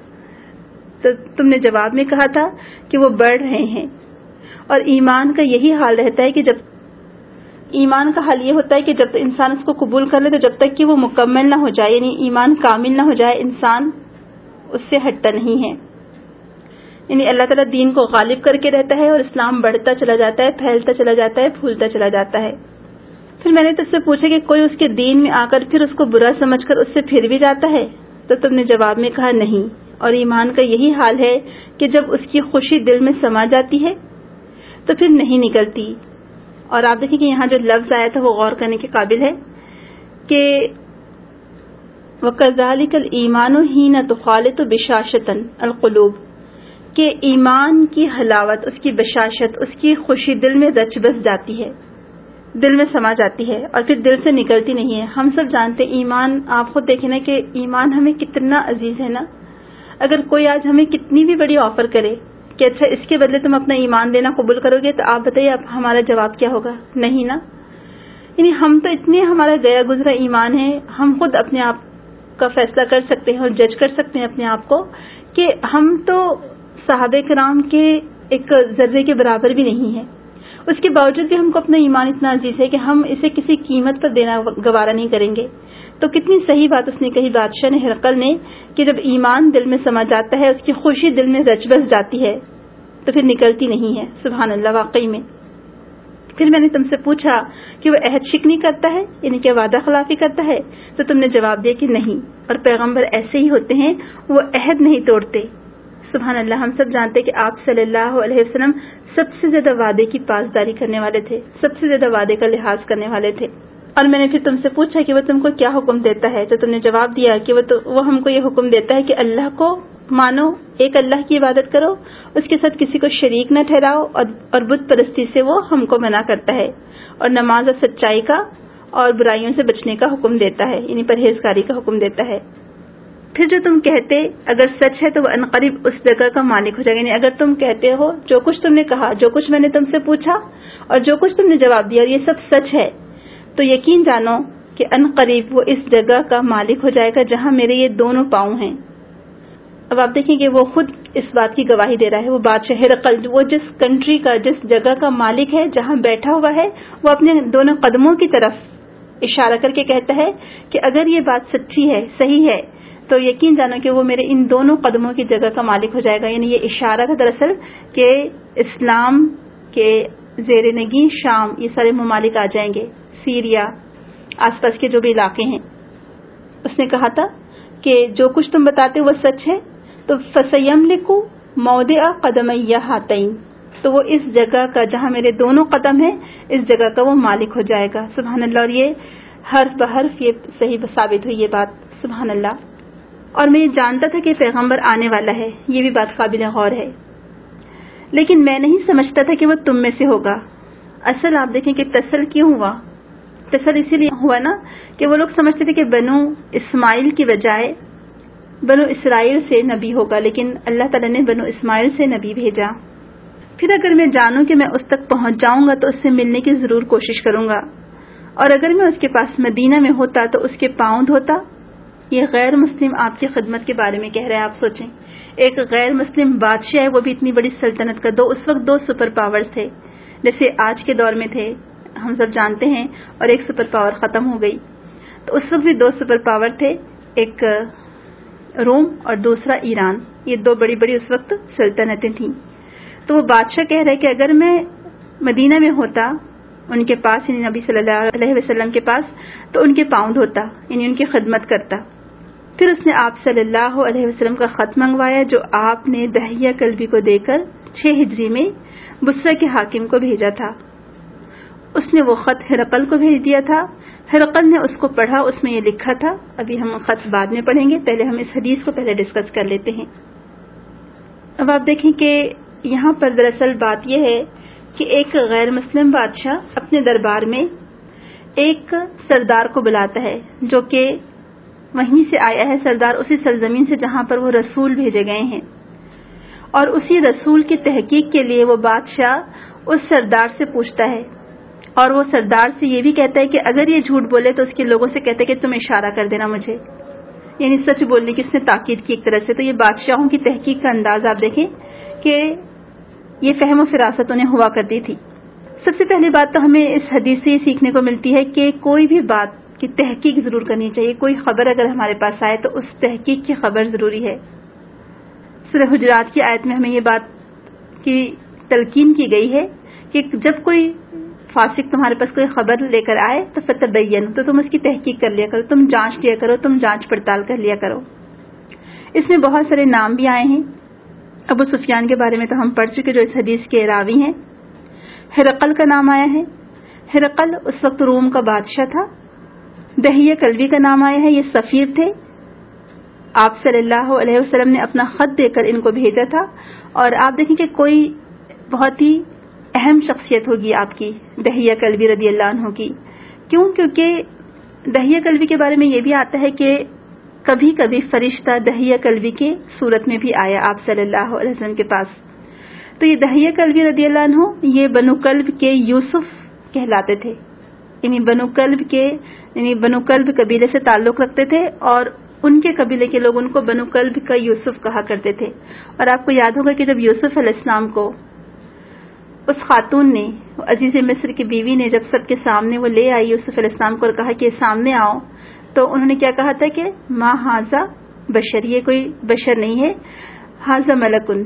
تو تم نے جواب میں کہا تھا کہ وہ بڑھ رہے ہیں، اور ایمان کا یہی حال رہتا ہے کہ جب ایمان کا حال یہ ہوتا ہے کہ جب انسان اس کو قبول کر لے تو جب تک کہ وہ مکمل نہ ہو جائے، یعنی ایمان کامل نہ ہو جائے، انسان اس سے ہٹتا نہیں ہے۔ یعنی اللہ تعالیٰ دین کو غالب کر کے رہتا ہے اور اسلام بڑھتا چلا جاتا ہے، پھیلتا چلا جاتا ہے، پھولتا چلا جاتا ہے۔ پھر میں نے تجھ سے پوچھا کہ کوئی اس کے دین میں آ کر پھر اس کو برا سمجھ کر اس سے پھر بھی جاتا ہے؟ تو تم نے جواب میں کہا نہیں، اور ایمان کا یہی حال ہے کہ جب اس کی خوشی دل میں سما جاتی ہے تو پھر نہیں نکلتی۔ اور آپ دیکھیں کہ یہاں جو لفظ آیا تھا وہ غور کرنے کے قابل ہے کہ وَكَذَلِكَ الْإِيمَانُ حِينَ تُخَالِطُ بِشَاشَةً الْقُلُوبِ، کہ ایمان کی حلاوت، اس کی بشاشت، اس کی خوشی دل میں رچ بس جاتی ہے، دل میں سما جاتی ہے اور پھر دل سے نکلتی نہیں ہے۔ ہم سب جانتے ایمان، آپ خود دیکھیں نا کہ ایمان ہمیں کتنا عزیز ہے نا۔ اگر کوئی آج ہمیں کتنی بھی بڑی آفر کرے کہ اچھا اس کے بدلے تم اپنا ایمان دینا قبول کرو گے، تو آپ بتائیے اب ہمارا جواب کیا ہوگا؟ نہیں نا۔ یعنی ہم تو اتنے ہمارا گیا گزرا ایمان ہے، ہم خود اپنے آپ کا فیصلہ کر سکتے ہیں اور جج کر سکتے ہیں اپنے آپ کو کہ ہم تو صحابہ کرام کے ایک ذرے کے برابر بھی نہیں ہیں، اس کے باوجود بھی ہم کو اپنا ایمان اتنا عزیز ہے کہ ہم اسے کسی قیمت پر دینا گوارا نہیں کریں گے۔ تو کتنی صحیح بات اس نے کہی بادشاہ نے، ہرقل نے، کہ جب ایمان دل میں سما جاتا ہے، اس کی خوشی دل میں رچ بس جاتی ہے تو پھر نکلتی نہیں ہے۔ سبحان اللہ، واقعی میں۔ پھر میں نے تم سے پوچھا کہ وہ عہد شکنی کرتا ہے، یعنی کہ وعدہ خلافی کرتا ہے؟ تو تم نے جواب دیا کہ نہیں، اور پیغمبر ایسے ہی ہوتے ہیں، وہ عہد نہیں توڑتے۔ سبحان اللہ، ہم سب جانتے کہ آپ صلی اللہ علیہ وسلم سب سے زیادہ وعدے کی پاسداری کرنے والے تھے، سب سے زیادہ وعدے کا لحاظ کرنے والے تھے۔ اور میں نے پھر تم سے پوچھا کہ وہ تم کو کیا حکم دیتا ہے؟ تو تم نے جواب دیا کہ وہ تو وہ ہم کو یہ حکم دیتا ہے کہ اللہ کو مانو، ایک اللہ کی عبادت کرو، اس کے ساتھ کسی کو شریک نہ ٹھہراؤ، اور اور بت پرستی سے وہ ہم کو منع کرتا ہے، اور نماز اور سچائی کا اور برائیوں سے بچنے کا حکم دیتا ہے، یعنی پرہیزگاری کا حکم دیتا ہے۔ پھر جو تم کہتے اگر سچ ہے تو وہ عنقریب اس جگہ کا مالک ہو جائے گا، یعنی اگر تم کہتے ہو جو کچھ تم نے کہا، جو کچھ میں نے تم سے پوچھا اور جو کچھ تم نے جواب دیا اور یہ سب سچ ہے، تو یقین جانو کہ عنقریب وہ اس جگہ کا مالک ہو جائے گا جہاں میرے یہ دونوں پاؤں ہیں۔ اب آپ دیکھیں کہ وہ خود اس بات کی گواہی دے رہا ہے، وہ بادشاہ ہرقل، وہ جس کنٹری کا، جس جگہ کا مالک ہے، جہاں بیٹھا ہوا ہے، وہ اپنے دونوں قدموں کی طرف اشارہ کر کے کہتا ہے کہ اگر یہ بات سچی ہے، صحیح ہے، تو یقین جانو کہ وہ میرے ان دونوں قدموں کی جگہ کا مالک ہو جائے گا۔ یعنی یہ اشارہ تھا دراصل کہ اسلام کے زیر نگیں شام یہ سارے ممالک آ جائیں گے، سیریا، آس پاس کے جو بھی علاقے ہیں۔ اس نے کہا تھا کہ جو کچھ تم بتاتے وہ سچ ہے، تو فَسَيَمْلِكُ مَوْضِعَ قَدَمَيَّ هَاتَيْنِ، تو وہ اس جگہ کا جہاں میرے دونوں قدم ہیں، اس جگہ کا وہ مالک ہو جائے گا۔ سبحان اللہ، اور یہ حرف بحرف یہ صحیح ثابت ہوئی یہ بات، سبحان اللہ۔ اور میں یہ جانتا تھا کہ پیغمبر آنے والا ہے، یہ بھی بات قابل غور ہے، لیکن میں نہیں سمجھتا تھا کہ وہ تم میں سے ہوگا۔ اصل آپ دیکھیں کہ تسل کیوں ہوا؟ تسل اسی لیے ہوا نا کہ وہ لوگ سمجھتے تھے کہ بنو اسماعیل کی بجائے بنو اسرائیل سے نبی ہوگا، لیکن اللہ تعالیٰ نے بنو اسماعیل سے نبی بھیجا۔ پھر اگر میں جانوں کہ میں اس تک پہنچ جاؤں گا تو اس سے ملنے کی ضرور کوشش کروں گا، اور اگر میں اس کے پاس مدینہ میں ہوتا تو اس کے پاؤں دھوتا۔ یہ غیر مسلم آپ کی خدمت کے بارے میں کہہ رہے ہیں، آپ سوچیں ایک غیر مسلم بادشاہ ہے، وہ بھی اتنی بڑی سلطنت کا، دو اس وقت دو سپر پاورز تھے جیسے آج کے دور میں تھے، ہم سب جانتے ہیں، اور ایک سپر پاور ختم ہو گئی، تو اس وقت بھی دو سپر پاور تھے، ایک روم اور دوسرا ایران، یہ دو بڑی بڑی اس وقت سلطنتیں تھیں۔ تو وہ بادشاہ کہہ رہے کہ اگر میں مدینہ میں ہوتا ان کے پاس، یعنی نبی صلی اللہ علیہ وسلم کے پاس، تو ان کے پاؤں دھوتا، یعنی ان کی خدمت کرتا۔ پھر اس نے آپ صلی اللہ علیہ وسلم کا خط منگوایا جو آپ نے دہیہ کلبی کو دے کر چھ ہجری میں بصرہ کے حاکم کو بھیجا تھا۔ اس نے وہ خط ہرقل کو بھیج دیا تھا. ہرقل نے اس کو پڑھا, اس میں یہ لکھا تھا. ابھی ہم خط بعد میں پڑھیں گے, پہلے ہم اس حدیث کو پہلے ڈسکس کر لیتے ہیں. اب آپ دیکھیں کہ یہاں پر دراصل بات یہ ہے کہ ایک غیر مسلم بادشاہ اپنے دربار میں ایک سردار کو بلاتا ہے جو کہ وہیں سے آیا ہے, سردار اسی سرزمین سے جہاں پر وہ رسول بھیجے گئے ہیں, اور اسی رسول کی تحقیق کے لیے وہ بادشاہ اس سردار سے پوچھتا ہے, اور وہ سردار سے یہ بھی کہتا ہے کہ اگر یہ جھوٹ بولے تو اس کے لوگوں سے کہتا ہے کہ تم اشارہ کر دینا مجھے, یعنی سچ بولنے کی اس نے تاکید کی ایک طرح سے. تو یہ بادشاہوں کی تحقیق کا انداز آپ دیکھیں کہ یہ فہم و فراست انہیں ہوا کرتی تھی. سب سے پہلی بات تو ہمیں اس حدیث سے یہ سیکھنے کو ملتی ہے کہ کوئی بھی بات کی تحقیق ضرور کرنی چاہیے. کوئی خبر اگر ہمارے پاس آئے تو اس تحقیق کی خبر ضروری ہے. سورہ حجرات کی آیت میں ہمیں یہ بات کی تلقین کی گئی ہے کہ جب کوئی فاسق تمہارے پاس کوئی خبر لے کر آئے تو فتبین, تو تم اس کی تحقیق کر لیا کرو, تم جانچ لیا کرو, تم جانچ پڑتال کر لیا کرو. اس میں بہت سارے نام بھی آئے ہیں. ابو سفیان کے بارے میں تو ہم پڑھ چکے جو اس حدیث کے راوی ہیں. ہرقل کا نام آیا ہے. ہرقل اس وقت روم کا بادشاہ تھا. دہیہ کلبی کا نام آیا ہے, یہ سفیر تھے. آپ صلی اللہ علیہ وسلم نے اپنا خط دے کر ان کو بھیجا تھا, اور آپ دیکھیں کہ کوئی بہت ہی اہم شخصیت ہوگی آپ کی, دہیہ کلبی رضی اللہ عنہ کی. کیوں؟ کیونکہ دہیہ کلبی کے بارے میں یہ بھی آتا ہے کہ کبھی کبھی فرشتہ دہیہ کلبی کی صورت میں بھی آیا آپ صلی اللہ علیہ وسلم کے پاس. تو یہ دہیہ کلبی رضی اللہ عنہ یہ بنو کلب کے یوسف کہلاتے تھے, یعنی بنو کلب کے یعنی بنو کلب قبیلے سے تعلق رکھتے تھے, اور ان کے قبیلے کے لوگ ان کو بنو کلب کا یوسف کہا کرتے تھے. اور آپ کو یاد ہوگا کہ جب یوسف علیہ السلام کو اس خاتون نے, عزیز مصر کی بیوی نے جب سب کے سامنے وہ لے آئی یوسف علیہ السلام کو اور کہا کہ سامنے آؤ, تو انہوں نے کیا کہا تھا کہ ما ھذا بشر, یہ کوئی بشر نہیں ہے, ھذا ملکن,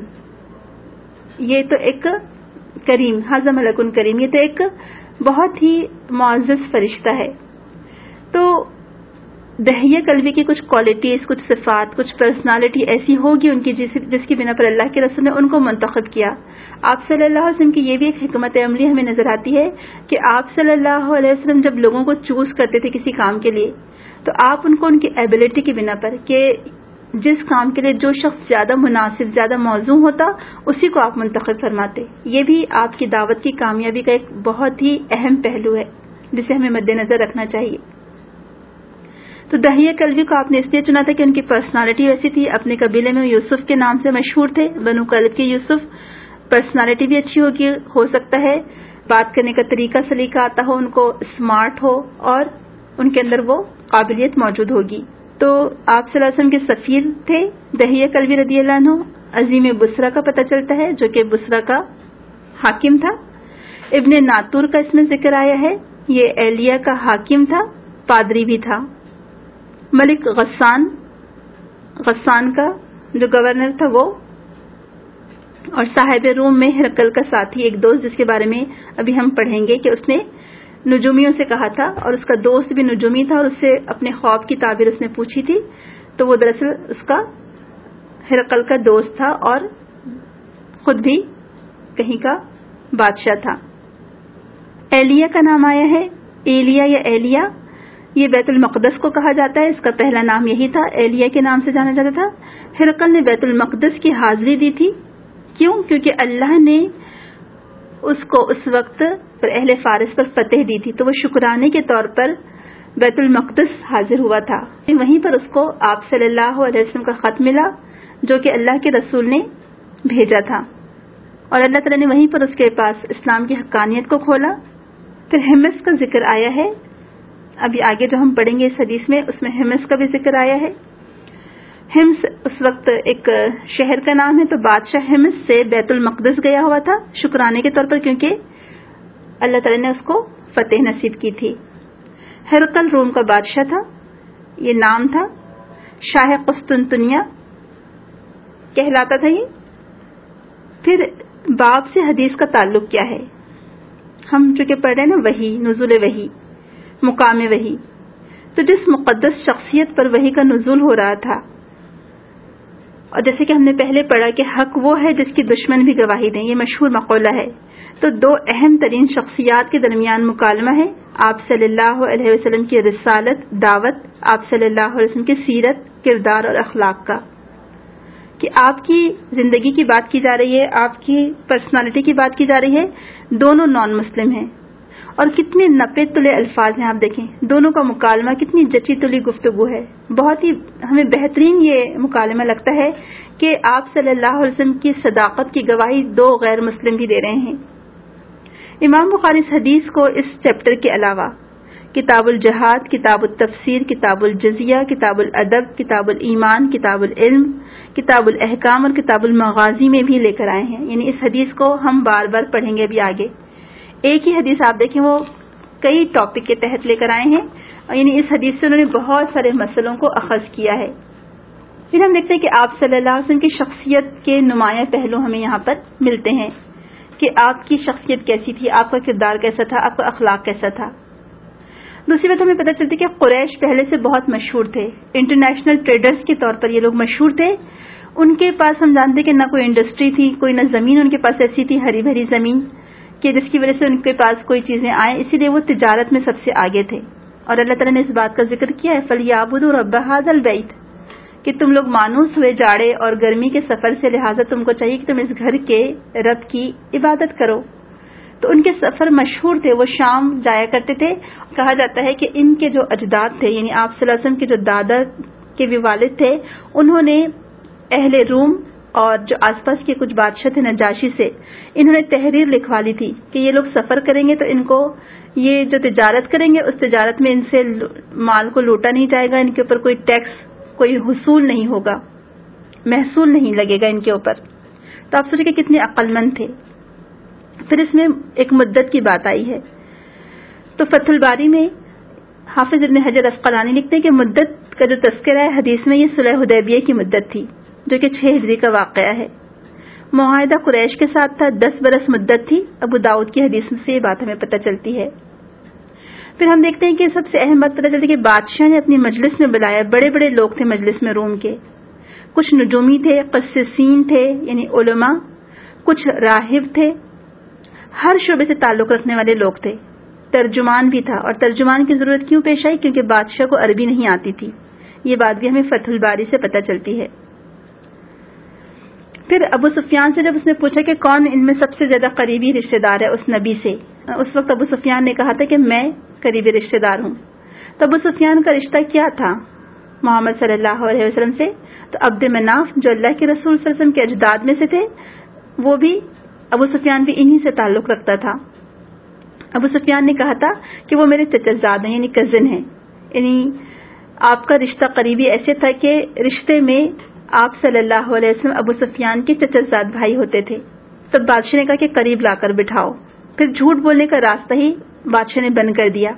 یہ تو ایک کریم, ھذا ملکن کریم, یہ تو ایک بہت ہی معزز فرشتہ ہے. تو دہیہ کلبی کی کچھ کوالٹیز, کچھ صفات, کچھ پرسنالٹی ایسی ہوگی ان کی جس, جس کی بنا پر اللہ کے رسول نے ان کو منتخب کیا. آپ صلی اللہ علیہ وسلم کی یہ بھی ایک حکمت عملی ہمیں نظر آتی ہے کہ آپ صلی اللہ علیہ وسلم جب لوگوں کو چوز کرتے تھے کسی کام کے لیے, تو آپ ان کو ان کی ایبلٹی کی بنا پر کہ جس کام کے لیے جو شخص زیادہ مناسب, زیادہ موزوں ہوتا, اسی کو آپ منتخب فرماتے. یہ بھی آپ کی دعوت کی کامیابی کا ایک بہت ہی اہم پہلو ہے جسے ہمیں مد نظر رکھنا چاہیے. تو دہیہ کلبی کو آپ نے اس لیے چنا تھا کہ ان کی پرسنالٹی ویسی تھی. اپنے قبیلے میں یوسف کے نام سے مشہور تھے, بنو کلب کے یوسف. پرسنالٹی بھی اچھی ہوگی, ہو سکتا ہے بات کرنے کا طریقہ سلیقہ آتا ہو ان کو, اسمارٹ ہو, اور ان کے اندر وہ قابلیت موجود ہوگی. تو آپ صلی اللہ علیہ وسلم کے سفیر تھے دہیہ کلبی رضی اللہ عنہ. عظیم بصرہ کا پتہ چلتا ہے جو کہ بصرہ کا حاکم تھا. ابن ناتور کا اس میں ذکر آیا ہے, یہ ایلیہ کا حاکم تھا, پادری بھی تھا. ملک غسان, غسان کا جو گورنر تھا وہ, اور صاحب روم میں ہرقل کا ساتھی ایک دوست جس کے بارے میں ابھی ہم پڑھیں گے کہ اس نے نجومیوں سے کہا تھا, اور اس کا دوست بھی نجومی تھا, اور اس سے اپنے خواب کی تعبیر اس نے پوچھی تھی. تو وہ دراصل اس کا ہرقل کا دوست تھا اور خود بھی کہیں کا بادشاہ تھا. ایلیہ کا نام آیا ہے, ایلیہ یا ایلیہ, یہ بیت المقدس کو کہا جاتا ہے. اس کا پہلا نام یہی تھا, ایلیہ کے نام سے جانا جاتا تھا. ہرقل نے بیت المقدس کی حاضری دی تھی. کیوں؟ کیونکہ اللہ نے اس کو اس وقت پر اہل فارس پر فتح دی تھی, تو وہ شکرانے کے طور پر بیت المقدس حاضر ہوا تھا. وہیں پر اس کو آپ صلی اللہ علیہ وسلم کا خط ملا جو کہ اللہ کے رسول نے بھیجا تھا, اور اللہ تعالیٰ نے وہیں پر اس کے پاس اسلام کی حقانیت کو کھولا. پھر ہمس کا ذکر آیا ہے, ابھی آگے جو ہم پڑھیں گے اس حدیث میں اس میں ہمس کا بھی ذکر آیا ہے. ہمس اس وقت ایک شہر کا نام ہے, تو بادشاہ ہمس سے بیت المقدس گیا ہوا تھا شکرانے کے طور پر, کیونکہ اللہ تعالیٰ نے اس کو فتح نصیب کی تھی. ہرقل روم کا بادشاہ تھا, یہ نام تھا. شاہ قسطنطنیہ کہلاتا تھا یہ. پھر باب سے حدیث کا تعلق کیا ہے؟ ہم چونکہ پڑھ رہے ہیں نا وحی, نزول وحی, مقام وحی, تو جس مقدس شخصیت پر وحی کا نزول ہو رہا تھا اور جیسے کہ ہم نے پہلے پڑھا کہ حق وہ ہے جس کی دشمن بھی گواہی دیں، یہ مشہور مقولہ ہے. تو دو اہم ترین شخصیات کے درمیان مکالمہ ہے، آپ صلی اللہ علیہ وسلم کی رسالت، دعوت، آپ صلی اللہ علیہ وسلم کی سیرت، کردار اور اخلاق کا، کہ آپ کی زندگی کی بات کی جا رہی ہے، آپ کی پرسنالٹی کی بات کی جا رہی ہے. دونوں نان مسلم ہیں اور کتنے نپے تلے الفاظ ہیں، آپ دیکھیں دونوں کا مکالمہ کتنی جچی تلی گفتگو ہے. بہت ہی ہمیں بہترین یہ مکالمہ لگتا ہے کہ آپ صلی اللہ علیہ وسلم کی صداقت کی گواہی دو غیر مسلم بھی دے رہے ہیں. امام بخاری اس حدیث کو اس چیپٹر کے علاوہ کتاب الجہاد، کتاب التفسیر، کتاب الجزیہ، کتاب الادب، کتاب الایمان، کتاب العلم، کتاب الاحکام اور کتاب المغازی میں بھی لے کر آئے ہیں. یعنی اس حدیث کو ہم بار بار پڑھیں گے ابھی آگے. ایک ہی حدیث آپ دیکھیں وہ کئی ٹاپک کے تحت لے کر آئے ہیں، یعنی اس حدیث سے انہوں نے بہت سارے مسئلوں کو اخذ کیا ہے. پھر ہم دیکھتے ہیں کہ آپ صلی اللہ علیہ وسلم کی شخصیت کے نمایاں پہلو ہمیں یہاں پر ملتے ہیں کہ آپ کی شخصیت کیسی تھی، آپ کا کردار کیسا تھا، آپ کا اخلاق کیسا تھا. دوسری بات ہمیں پتہ چلتی کہ قریش پہلے سے بہت مشہور تھے، انٹرنیشنل ٹریڈرز کے طور پر یہ لوگ مشہور تھے. ان کے پاس ہم جانتے کہ نہ کوئی انڈسٹری تھی، کوئی نہ زمین ان کے پاس ایسی تھی ہری بھری زمین کہ جس کی وجہ سے ان کے پاس کوئی چیزیں آئیں، اسی لیے وہ تجارت میں سب سے آگے تھے. اور اللہ تعالیٰ نے اس بات کا ذکر کیا ہے فَلْيَعْبُدُوا رَبَّ هَذَا الْبَيْتِ، کہ تم لوگ مانوس ہوئے جاڑے اور گرمی کے سفر سے، لہٰذا تم کو چاہیے کہ تم اس گھر کے رب کی عبادت کرو. تو ان کے سفر مشہور تھے، وہ شام جایا کرتے تھے. کہا جاتا ہے کہ ان کے جو اجداد تھے، یعنی آپ صلی اللہ علیہ وسلم کے جو دادا کے بھی والد تھے، انہوں نے اہل روم اور جو آس پاس کے کچھ بادشاہ تھے نجاشی سے، انہوں نے تحریر لکھوا لی تھی کہ یہ لوگ سفر کریں گے تو ان کو یہ جو تجارت کریں گے اس تجارت میں ان سے مال کو لوٹا نہیں جائے گا، ان کے اوپر کوئی ٹیکس، کوئی حصول نہیں ہوگا، محصول نہیں لگے گا ان کے اوپر. تو آپ سوچیں کہ کتنے عقل مند تھے. پھر اس میں ایک مدت کی بات آئی ہے، تو فتح الباری میں حافظ ابن حجر عسقلانی لکھتے ہیں کہ مدت کا جو تذکرہ ہے حدیث میں، یہ صلح حدیبیہ کی مدت تھی جو کہ چھ ہجری کا واقعہ ہے. معاہدہ قریش کے ساتھ تھا، دس برس مدت تھی. ابو داؤد کی حدیث سے یہ بات ہمیں پتہ چلتی ہے. پھر ہم دیکھتے ہیں کہ سب سے اہم بات پتہ چلتی ہے کہ بادشاہ نے اپنی مجلس میں بلایا، بڑے بڑے لوگ تھے مجلس میں روم کے، کچھ نجومی تھے، قسیسین تھے یعنی علماء، کچھ راہب تھے، ہر شعبے سے تعلق رکھنے والے لوگ تھے. ترجمان بھی تھا، اور ترجمان کی ضرورت کیوں پیش آئی؟ کیونکہ بادشاہ کو عربی نہیں آتی تھی. یہ بات بھی ہمیں فتح الباری سے پتہ چلتی ہے. پھر ابو سفیان سے جب اس نے پوچھا کہ کون ان میں سب سے زیادہ قریبی رشتہ دار ہے اس نبی سے، اس وقت ابو سفیان نے کہا تھا کہ میں قریبی رشتہ دار ہوں. تو ابو سفیان کا رشتہ کیا تھا محمد صلی اللہ علیہ وسلم سے؟ تو عبد مناف جو اللہ کے رسول صلی اللہ علیہ وسلم کے اجداد میں سے تھے، وہ بھی ابو سفیان بھی انہی سے تعلق رکھتا تھا. ابو سفیان نے کہا تھا کہ وہ میرے چچا زاد ہیں، یعنی کزن ہیں. یعنی آپ کا رشتہ قریبی ایسے تھا کہ رشتے میں آپ صلی اللہ علیہ وسلم ابو سفیان کے چچا زاد بھائی ہوتے تھے. تب بادشاہ نے کہا کہ قریب لا کر بٹھاؤ. پھر جھوٹ بولنے کا راستہ ہی بادشاہ نے بند کر دیا.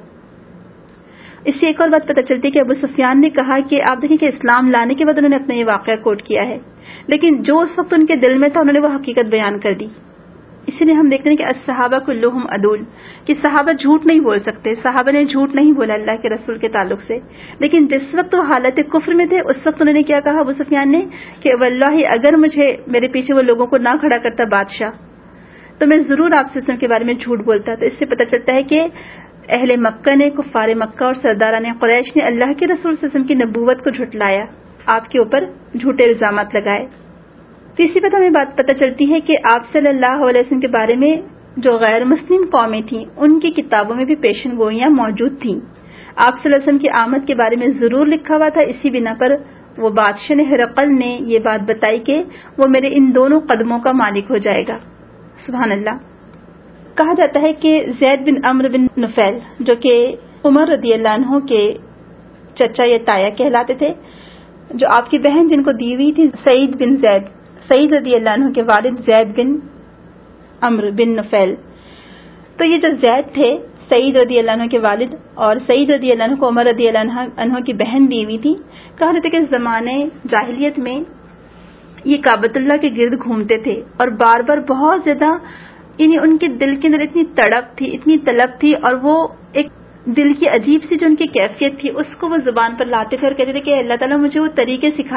اس سے ایک اور بات پتہ چلتی ہے کہ ابو سفیان نے کہا کہ آپ دیکھیں کہ اسلام لانے کے بعد انہوں نے اپنا یہ واقعہ کوٹ کیا ہے، لیکن جو اس وقت ان کے دل میں تھا انہوں نے وہ حقیقت بیان کر دی. اسی لیے ہم دیکھتے ہیں کہ الصحابہ کلہم عدول، کہ صحابہ جھوٹ نہیں بول سکتے. صحابہ نے جھوٹ نہیں بولا اللہ کے رسول کے تعلق سے، لیکن جس وقت وہ حالت کفر میں تھے اس وقت انہوں نے کیا کہا ابو سفیان نے کہ واللہ اگر مجھے میرے پیچھے وہ لوگوں کو نہ کھڑا کرتا بادشاہ تو میں ضرور آپ سے کے بارے میں جھوٹ بولتا. تو اس سے پتہ چلتا ہے کہ اہل مکہ نے، کفار مکہ اور سرداران قریش نے اللہ کے رسول صلی اللہ علیہ وسلم کی نبوت کو جھٹلایا، آپ کے اوپر جھوٹے الزامات لگائے. تیسری بات ہمیں بات پتہ چلتی ہے کہ آپ صلی اللہ علیہ وسلم کے بارے میں جو غیر مسلم قومیں تھیں ان کی کتابوں میں بھی پیشن گوئیاں موجود تھیں. آپ صلی اللہ علیہ وسلم کی آمد کے بارے میں ضرور لکھا ہوا تھا. اسی بنا پر وہ بادشاہ نے ہرقل نے یہ بات بتائی کہ وہ میرے ان دونوں قدموں کا مالک ہو جائے گا. سبحان اللہ. کہا جاتا ہے کہ زید بن عمرو بن نفیل جو کہ عمر رضی اللہ عنہ کے چچا یا تایا کہلاتے تھے، جو آپ کی بہن جن کو دی ہوئی تھی سعید بن زید، سعید رضی اللہ عنہ کے والد زید بن عمرو بن نفیل. تو یہ جو زید تھے سعید رضی اللہ عنہ کے والد، اور سعید رضی اللہ عنہ کو عمر رضی اللہ عنہ کی بہن دی ہوئی تھی. کہا جاتا ہے کہ زمانے جاہلیت میں یہ کعبۃ اللہ کے گرد گھومتے تھے اور بار بار بہت زیادہ، یعنی ان کے دل کے اندر اتنی تڑپ تھی، اتنی طلب تھی، اور وہ ایک دل کی عجیب سی جو ان کی کیفیت تھی اس کو وہ زبان پر لاتے تھے اور کہتے تھے کہ اللہ تعالیٰ مجھے وہ طریقے سکھا دے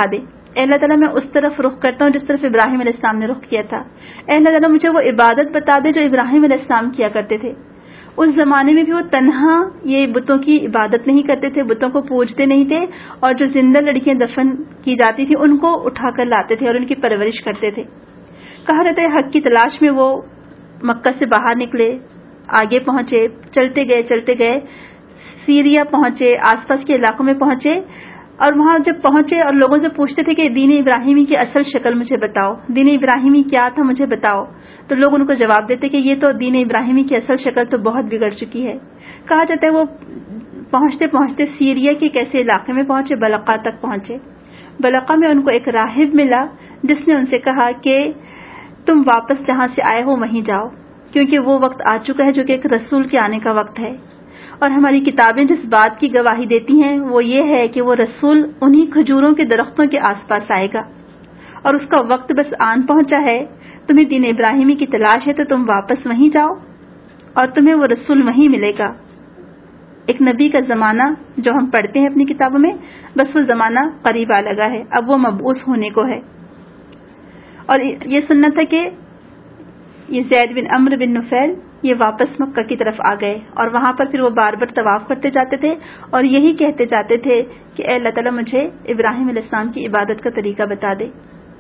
اے اللہ تعالیٰ میں اس طرف رخ کرتا ہوں جس طرف ابراہیم علیہ السلام نے رخ کیا تھا. اے اللہ تعالیٰ مجھے وہ عبادت بتا دے جو ابراہیم علیہ السلام کیا کرتے تھے. اس زمانے میں بھی وہ تنہا یہ بتوں کی عبادت نہیں کرتے تھے, بتوں کو پوجتے نہیں تھے, اور جو زندہ لڑکیاں دفن کی جاتی تھی ان کو اٹھا کر لاتے تھے اور ان کی پرورش کرتے تھے. کہا جاتا ہے حق کی تلاش میں وہ مکہ سے باہر نکلے, آگے پہنچے, چلتے گئے چلتے گئے سیریا پہنچے, آس پاس کے علاقوں میں پہنچے, اور وہاں جب پہنچے اور لوگوں سے پوچھتے تھے کہ دین ابراہیمی کی اصل شکل مجھے بتاؤ, دین ابراہیمی کیا تھا مجھے بتاؤ, تو لوگ ان کو جواب دیتے کہ یہ تو دین ابراہیمی کی اصل شکل تو بہت بگڑ چکی ہے. کہا جاتا ہے وہ پہنچتے پہنچتے سیریا کے کیسے علاقے میں پہنچے, بلقا تک پہنچے. بلقا میں ان کو ایک راہب ملا جس نے ان سے کہا کہ تم واپس جہاں سے آئے ہو وہیں جاؤ, کیونکہ وہ وقت آ چکا ہے جو کہ ایک رسول کے آنے کا وقت ہے. اور ہماری کتابیں جس بات کی گواہی دیتی ہیں وہ یہ ہے کہ وہ رسول انہی کھجوروں کے درختوں کے آس پاس آئے گا, اور اس کا وقت بس آن پہنچا ہے. تمہیں دین ابراہیمی کی تلاش ہے تو تم واپس وہیں جاؤ اور تمہیں وہ رسول وہیں ملے گا. ایک نبی کا زمانہ جو ہم پڑھتے ہیں اپنی کتابوں میں, بس وہ زمانہ قریب آ لگا ہے, اب وہ مبعوث ہونے کو ہے. اور یہ سننا تھا کہ یہ زید بن عمرو بن نفیل یہ واپس مکہ کی طرف آ گئے, اور وہاں پر پھر وہ بار بار طواف کرتے جاتے تھے اور یہی کہتے جاتے تھے کہ اے اللہ تعالیٰ مجھے ابراہیم علیہ السلام کی عبادت کا طریقہ بتا دے.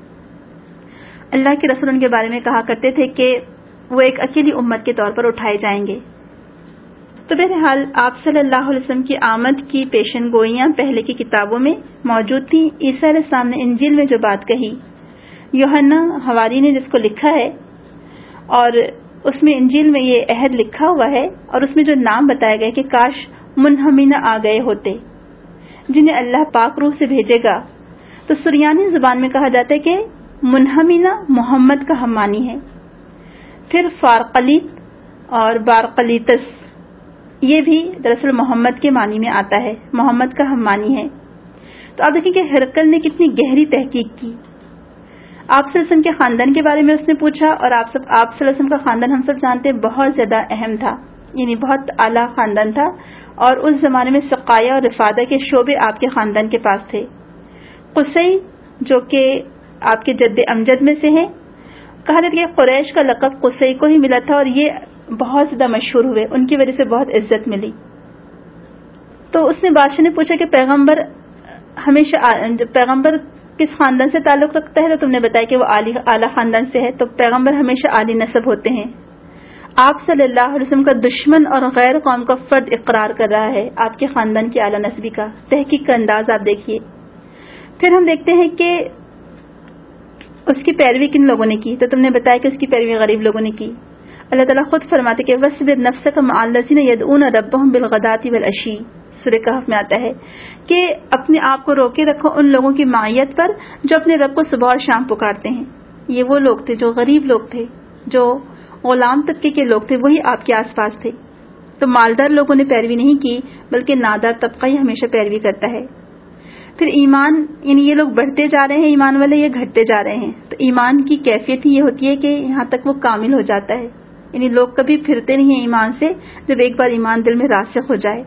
اللہ کے رسول ان کے بارے میں کہا کرتے تھے کہ وہ ایک اکیلی امت کے طور پر اٹھائے جائیں گے. تو بہرحال آپ صلی اللہ علیہ وسلم کی آمد کی پیشن گوئیاں پہلے کی کتابوں میں موجود تھیں. عیسیٰ علیہ السلام نے انجیل میں جو بات کہی, یوحنا حواری نے جس کو لکھا ہے, اور اس میں انجیل میں یہ عہد لکھا ہوا ہے, اور اس میں جو نام بتایا گیا کہ کاش منہمینہ آ گئے ہوتے جنہیں اللہ پاک روح سے بھیجے گا. تو سریانی زبان میں کہا جاتا ہے کہ منہمینہ محمد کا ہم معنی ہے. پھر فارقلیت اور بارقلیتس یہ بھی دراصل محمد کے معنی میں آتا ہے, محمد کا ہم معنی ہے. تو آپ دیکھیں کہ ہرقل نے کتنی گہری تحقیق کی. آپ صلی اللہ علیہ وسلم کے خاندان کے بارے میں اس نے پوچھا, اور آپ سب آپ صلی اللہ علیہ وسلم کا خاندان ہم سب جانتے ہیں بہت زیادہ اہم تھا, یعنی بہت اعلیٰ خاندان تھا, اور اس زمانے میں سقایا اور رفادہ کے شعبے آپ کے خاندان کے پاس تھے. قصی جو کہ آپ کے جد امجد میں سے ہیں, کہا جاتا ہے کہ قریش کا لقب قصی کو ہی ملا تھا, اور یہ بہت زیادہ مشہور ہوئے, ان کی وجہ سے بہت عزت ملی. تو اس نے بادشاہ نے پوچھا کہ پیغمبر ہمیشہ پیغمبر کس خاندان سے تعلق رکھتا ہے, تو تم نے بتایا کہ وہ اعلیٰ خاندان سے ہے. تو پیغمبر ہمیشہ عالی نسب ہوتے ہیں. آپ صلی اللہ علیہ وسلم کا دشمن اور غیر قوم کا فرد اقرار کر رہا ہے آپ کے خاندان کی اعلیٰ نسبی کا. تحقیق کا انداز آپ دیکھیے. پھر ہم دیکھتے ہیں کہ اس کی پیروی کن لوگوں نے کی, تو تم نے بتایا کہ اس کی پیروی غریب لوگوں نے کی. اللہ تعالیٰ خود فرماتے کہ وَاصْبِرْ نَفْسَكَ مَعَ الَّذِينَ يَدْعُونَ رَبَّهُمْ بِالْغَدَاةِ وَالْعَشِيِّ. سورہ کہف میں آتا ہے کہ اپنے آپ کو روکے رکھو ان لوگوں کی معیت پر جو اپنے رب کو صبح اور شام پکارتے ہیں. یہ وہ لوگ تھے جو غریب لوگ تھے, جو غلام طبقے کے لوگ تھے, وہی آپ کے آس پاس تھے. تو مالدار لوگوں نے پیروی نہیں کی, بلکہ نادار طبقہ ہی ہمیشہ پیروی کرتا ہے. پھر ایمان, یعنی یہ لوگ بڑھتے جا رہے ہیں ایمان والے, یہ گھٹتے جا رہے ہیں. تو ایمان کی کیفیت ہی یہ ہوتی ہے کہ یہاں تک وہ کامل ہو جاتا ہے. یعنی لوگ کبھی پھرتے نہیں ہیں ایمان سے جب ایک بار ایمان دل میں راسخ ہو جائے.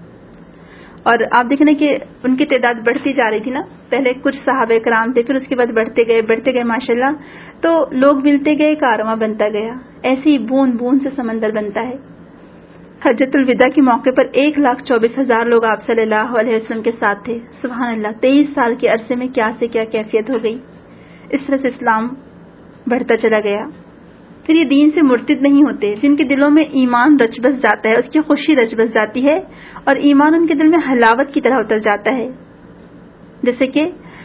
اور آپ دیکھیں نا کہ ان کی تعداد بڑھتی جا رہی تھی نا, پہلے کچھ صحابہ کرام تھے, پھر اس کے بعد بڑھتے گئے بڑھتے گئے ماشاءاللہ, تو لوگ ملتے گئے, کارواں بنتا گیا. ایسے ہی بوند بوند سے سمندر بنتا ہے. حجۃ الوداع کے موقع پر ایک لاکھ چوبیس ہزار لوگ آپ صلی اللہ علیہ وسلم کے ساتھ تھے. سبحان اللہ, تیئیس سال کے عرصے میں کیا سے کیا کیفیت ہو گئی. اس طرح سے اسلام بڑھتا چلا گیا. پھر یہ دین سے مرتد نہیں ہوتے, جن کے دلوں میں ایمان رچ بس جاتا ہے, اس کی خوشی رچ بس جاتی ہے, اور ایمان ان کے دل میں حلاوت کی طرح اتر جاتا ہے. جیسے کہ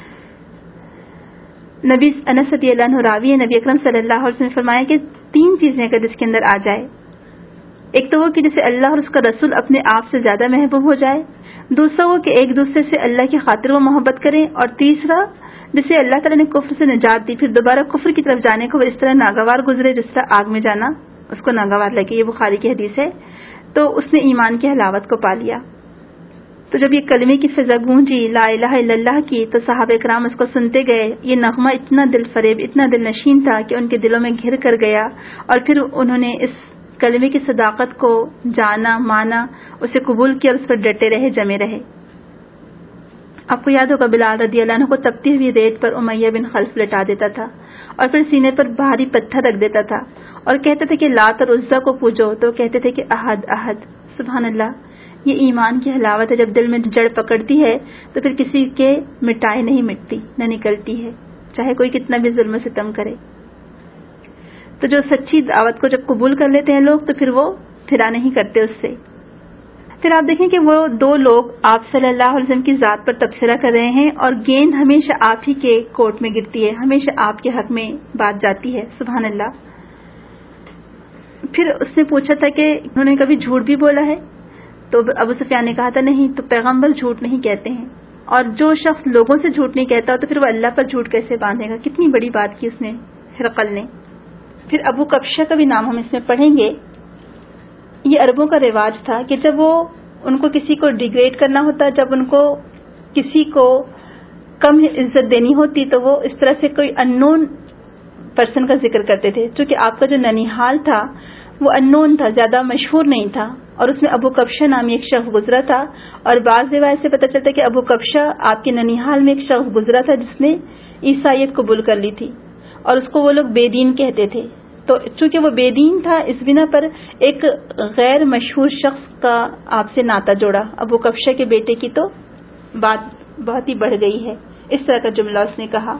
نبی انس رضی اللہ عنہ راوی ہے, نبی اکرم صلی اللہ علیہ وسلم نے فرمایا کہ تین چیزیں اگر جس کے اندر آ جائے, ایک تو وہ کہ جسے اللہ اور اس کا رسول اپنے آپ سے زیادہ محبوب ہو جائے, دوسرا وہ کہ ایک دوسرے سے اللہ کی خاطر وہ محبت کریں, اور تیسرا جسے اللہ تعالیٰ نے کفر سے نجات دی پھر دوبارہ کفر کی طرف جانے کو وہ اس طرح ناگوار گزرے جس طرح آگ میں جانا اس کو ناگوار لگے. یہ بخاری کی حدیث ہے. تو اس نے ایمان کی حلاوت کو پا لیا. تو جب یہ کلمے کی فضا گونجی لا الہ الا اللہ کی, تو صحابہ کرام اس کو سنتے گئے. یہ نغمہ اتنا دل فریب, اتنا دل نشین تھا کہ ان کے دلوں میں گھر کر گیا, اور پھر انہوں نے اس کلمے کی صداقت کو جانا, مانا, اسے قبول کیا, اور اس پر ڈٹے رہے, جمے رہے. آپ کو یاد ہوگا بلال رضی اللہ عنہ کو تپتی ہوئی ریت پر امیہ بن خلف لٹا دیتا تھا اور پھر سینے پر بھاری پتھر رکھ دیتا تھا اور کہتے تھے کہ لات اور عزا کو پوجو، تو کہتے تھے کہ احد احد۔ سبحان اللہ، یہ ایمان کی حلاوت ہے، جب دل میں جڑ پکڑتی ہے تو پھر کسی کے مٹائے نہیں مٹتی، نہ نکلتی ہے، چاہے کوئی کتنا بھی ظلم و ستم کرے۔ تو جو سچی دعوت کو جب قبول کر لیتے ہیں لوگ تو پھر وہ پھرا نہیں کرتے اس سے۔ پھر آپ دیکھیں کہ وہ دو لوگ آپ صلی اللہ علیہ وسلم کی ذات پر تبصرہ کر رہے ہیں اور گیند ہمیشہ آپ ہی کے کورٹ میں گرتی ہے، ہمیشہ آپ کے حق میں بات جاتی ہے۔ سبحان اللہ۔ پھر اس نے پوچھا تھا کہ انہوں نے کبھی جھوٹ بھی بولا ہے؟ تو ابو سفیان نے کہا تھا نہیں، تو پیغمبر جھوٹ نہیں کہتے ہیں، اور جو شخص لوگوں سے جھوٹ نہیں کہتا تو پھر وہ اللہ پر جھوٹ کیسے باندھے گا؟ کتنی بڑی بات کی اس نے ہرقل نے۔ پھر ابو کبشہ کا بھی نام ہم اس میں پڑھیں گے۔ یہ عربوں کا رواج تھا کہ جب وہ ان کو کسی کو ڈیگریڈ کرنا ہوتا، جب ان کو کسی کو کم عزت دینی ہوتی تو وہ اس طرح سے کوئی ان نون پرسن کا ذکر کرتے تھے۔ چونکہ آپ کا جو ننیحال تھا وہ ان نون تھا، زیادہ مشہور نہیں تھا، اور اس میں ابو کبشہ نامی ایک شخص گزرا تھا، اور بعض روایت سے پتہ چلتا ہے کہ ابو کبشہ آپ کے ننیحال میں ایک شخص گزرا تھا جس نے عیسائیت قبول کر لی تھی، اور اس کو وہ لوگ بے دین کہتے تھے۔ تو چونکہ وہ بے دین تھا اس بنا پر ایک غیر مشہور شخص کا آپ سے ناتا جوڑا، ابو کبشہ کے بیٹے کی تو بات بہت ہی بڑھ گئی ہے، اس طرح کا جملہ اس نے کہا۔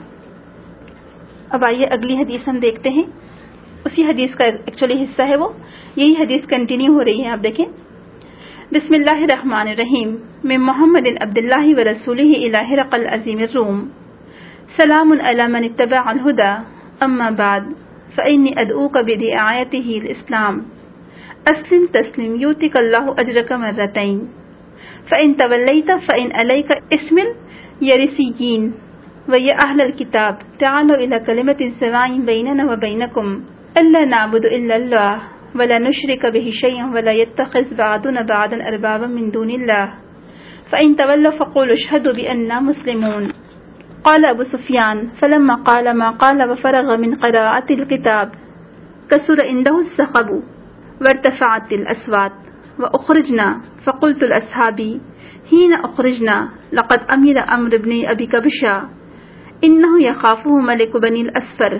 اب آئیے اگلی حدیث ہم دیکھتے ہیں، اسی حدیث کا ایکچولی حصہ ہے وہ، یہی حدیث کنٹینیو ہو رہی ہے۔ آپ دیکھیں، بسم اللہ الرحمن الرحیم، من محمد عبداللہ ورسولہ الی ہرقل عظیم الروم، سلام علی من اتبع الہدی، اما بعد فإني أدعوك بدعايته الإسلام، أسلم تسلم يؤتك الله أجرك مرتين، فإن توليت فإن عليك اسم اليرثيين ويا أهل الكتاب تعالوا إلى كلمة سواء بيننا وبينكم ألا نعبد إلا الله ولا نشرك به شيئا ولا يتخذ بعضنا بعضا أربابا من دون الله، فإن تولوا فقولوا اشهدوا بأننا مسلمون۔ قال ابو سفیان فلما قال ما قال وفرغ من قراءة الكتاب كسر عنده الصخب وارتفعت الأصوات وأخرجنا، فقلت لأصحابي حين أخرجنا لقد أمر أمر بن أبي كبشة إنه يخافه ملك بني الأصفر،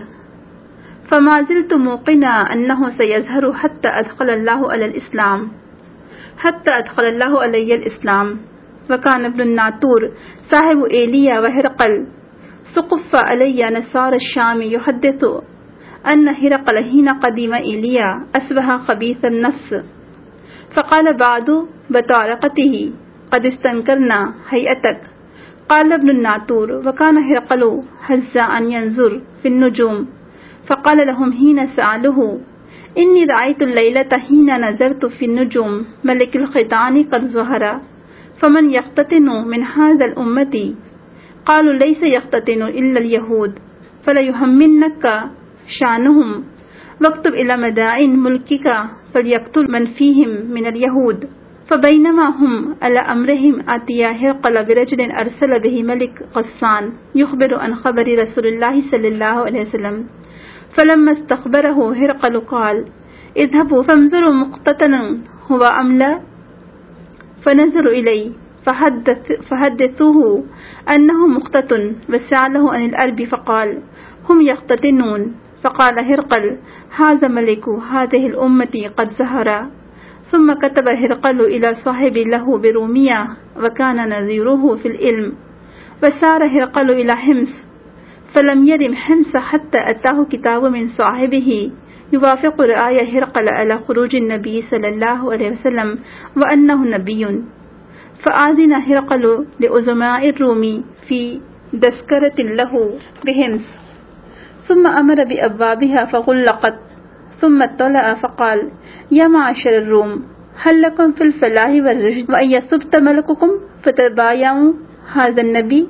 فما زلت موقنا أنه سيظهر حتى أدخل الله على الإسلام حتى أدخل الله علي الإسلام۔ وكان ابن الناطور صاحب إيليا وهرقل سقف علي نصار الشام يحدث أن هرقل حين قدم إيليا أصبح خبيث النفس، فقال بعد بطارقته قد استنكرنا هيئتك۔ قال ابن الناطور وكان هرقل هزاء ينظر في النجوم، فقال لهم حين سألوه إني رأيت الليلة حين نظرت في النجوم ملك الختان قد ظهر، فمن يقتتن من هذا الأمة؟ قالوا ليس يقتتن إلا اليهود، فلا يهمنك شانهم، واكتب إلى مدائن ملكك فليقتل من فيهم من اليهود۔ فبينما هم على أمرهم أتيا هرقل برجل أرسل به ملك غسان يخبر عن خبر رسول الله صلى الله عليه وسلم، فلما استخبره هرقل قال اذهبوا فانظروا مقتتنا هو أم لا، فنظروا إليه فحدث فحدثوه أنه مقتتن، وسأله عن الأرب فقال هم يقتتنون، فقال هرقل هذا ملك هذه الأمة قد ظهر۔ ثم كتب هرقل إلى صاحب له برومية وكان نظيره في العلم، وسار هرقل إلى حمص، فلم يرم حمص حتى أتاه كتاب من صاحبه يوافق رأي هرقل على خروج النبي صلى الله عليه وسلم وأنه نبي، فآذن هرقل لعظماء الروم في تذكرة له بحمص، ثم أمر بأبوابها فغلقت، ثم اطلع فقال يا معشر الروم هل لكم في الفلاح والرشد وأن يصبت ملككم فتبايعوا هذا النبي؟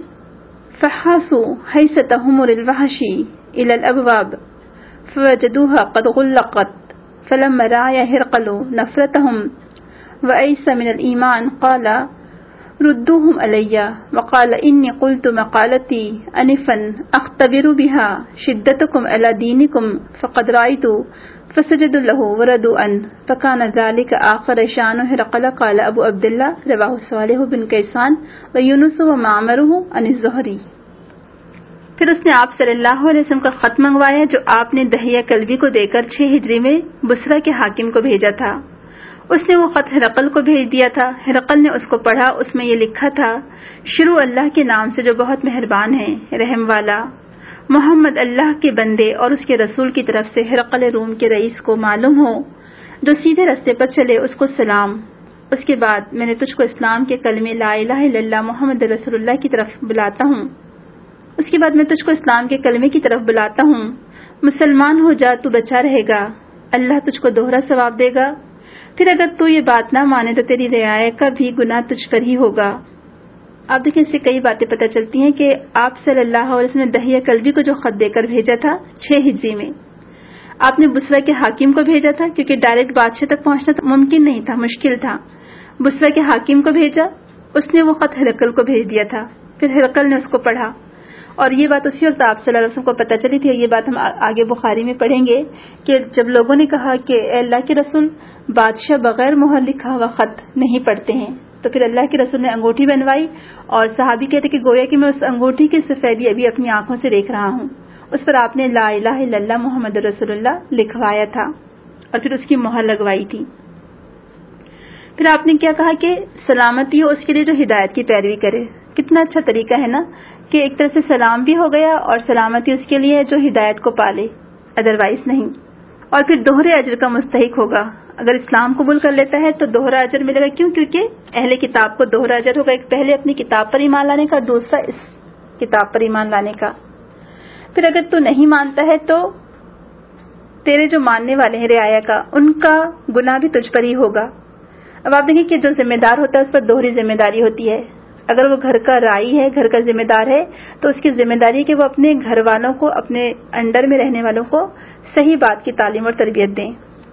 فحاسوا حيث همر الوحش إلى الأبواب فوجدوها قد غلقت، فلما رأى هرقل نفرتهم وأيس من الإيمان قال ردوهم علی وقال انی قلت مقالتی انفا اختبر بها شدتکم علی دینکم فقد رأیت فسجدوا له وردوا عنه فكان ذلك آخر شان هرقل قال ابو عبد الله رواه صالح بن کیسان ویونس ومعمره عن الزہری۔ پھر اس نے آپ صلی اللہ علیہ وسلم کا خط منگوایا جو آپ نے دہیہ کلبی کو دے کر چھ ہجری میں بصرہ کے حاکم کو بھیجا تھا۔ اس نے وہ خط ہرقل کو بھیج دیا تھا۔ ہرقل نے اس کو پڑھا، اس میں یہ لکھا تھا، شروع اللہ کے نام سے جو بہت مہربان ہے رحم والا۔ محمد اللہ کے بندے اور اس کے رسول کی طرف سے ہرقل روم کے رئیس کو معلوم ہو، جو سیدھے رستے پر چلے اس کو سلام۔ اس کے بعد میں نے تجھ کو اسلام کے کلمے لا الہ الا اللہ محمد رسول اللہ کی طرف بلاتا ہوں۔ اس کے بعد میں تجھ کو اسلام کے کلمے کی طرف بلاتا ہوں، مسلمان ہو جا تو بچا رہے گا، اللہ تجھ کو دوہرا ثواب دے گا، پھر اگر تو یہ بات نہ مانے تو تیری رعایا کا بھی گناہ تجھ پر ہی ہوگا۔ آپ دیکھیں اس سے کئی باتیں پتہ چلتی ہیں کہ آپ صلی اللہ علیہ وسلم نے دہیہ کلبی کو جو خط دے کر بھیجا تھا چھ ہجری میں، آپ نے بصرہ کے حاکم کو بھیجا تھا کیونکہ ڈائریکٹ بادشاہ تک پہنچنا ممکن نہیں تھا، مشکل تھا۔ بصرہ کے حاکم کو بھیجا، اس نے وہ خط ہرقل کو بھیج دیا تھا، پھر ہرقل نے اس کو پڑھا، اور یہ بات اسی وقت آپ صلی اللہ علیہ وسلم کو پتہ چلی تھی۔ یہ بات ہم آگے بخاری میں پڑھیں گے کہ جب لوگوں نے کہا کہ اے اللہ کے رسول، بادشاہ بغیر مہر لکھا ہوا خط نہیں پڑھتے ہیں، تو پھر اللہ کے رسول نے انگوٹھی بنوائی، اور صحابی کہتے کہ گویا کہ میں اس انگوٹھی کی سفیدی ابھی اپنی آنکھوں سے دیکھ رہا ہوں۔ اس پر آپ نے لا الہ الا اللہ محمد رسول اللہ لکھوایا تھا اور پھر اس کی مہر لگوائی تھی۔ پھر آپ نے کیا کہا کہ سلامتی ہو اس کے لیے جو ہدایت کی پیروی کرے۔ کتنا اچھا طریقہ ہے نا کہ ایک طرح سے سلام بھی ہو گیا اور سلامتی اس کے لیے جو ہدایت کو پالے، ادروائز نہیں، اور پھر دوہرے اجر کا مستحق ہوگا۔ اگر اسلام قبول کر لیتا ہے تو دوہرا اجر ملے گا، کیوں؟ کیونکہ اہل کتاب کو دوہرا اجر ہوگا، ایک پہلے اپنی کتاب پر ایمان لانے کا، دوسرا اس کتاب پر ایمان لانے کا۔ پھر اگر تو نہیں مانتا ہے تو تیرے جو ماننے والے ہیں رعایا کا، ان کا گناہ بھی تجھ پر ہی ہوگا۔ اب آپ دیکھیں کہ جو ذمہ دار ہوتا ہے اس پر دوہری ذمہ داری ہوتی ہے۔ اگر وہ گھر کا رائی ہے، گھر کا ذمہ دار ہے، تو اس کی ذمہ داری ہے کہ وہ اپنے گھر والوں کو، اپنے انڈر میں رہنے والوں کو صحیح بات کی تعلیم اور تربیت دیں۔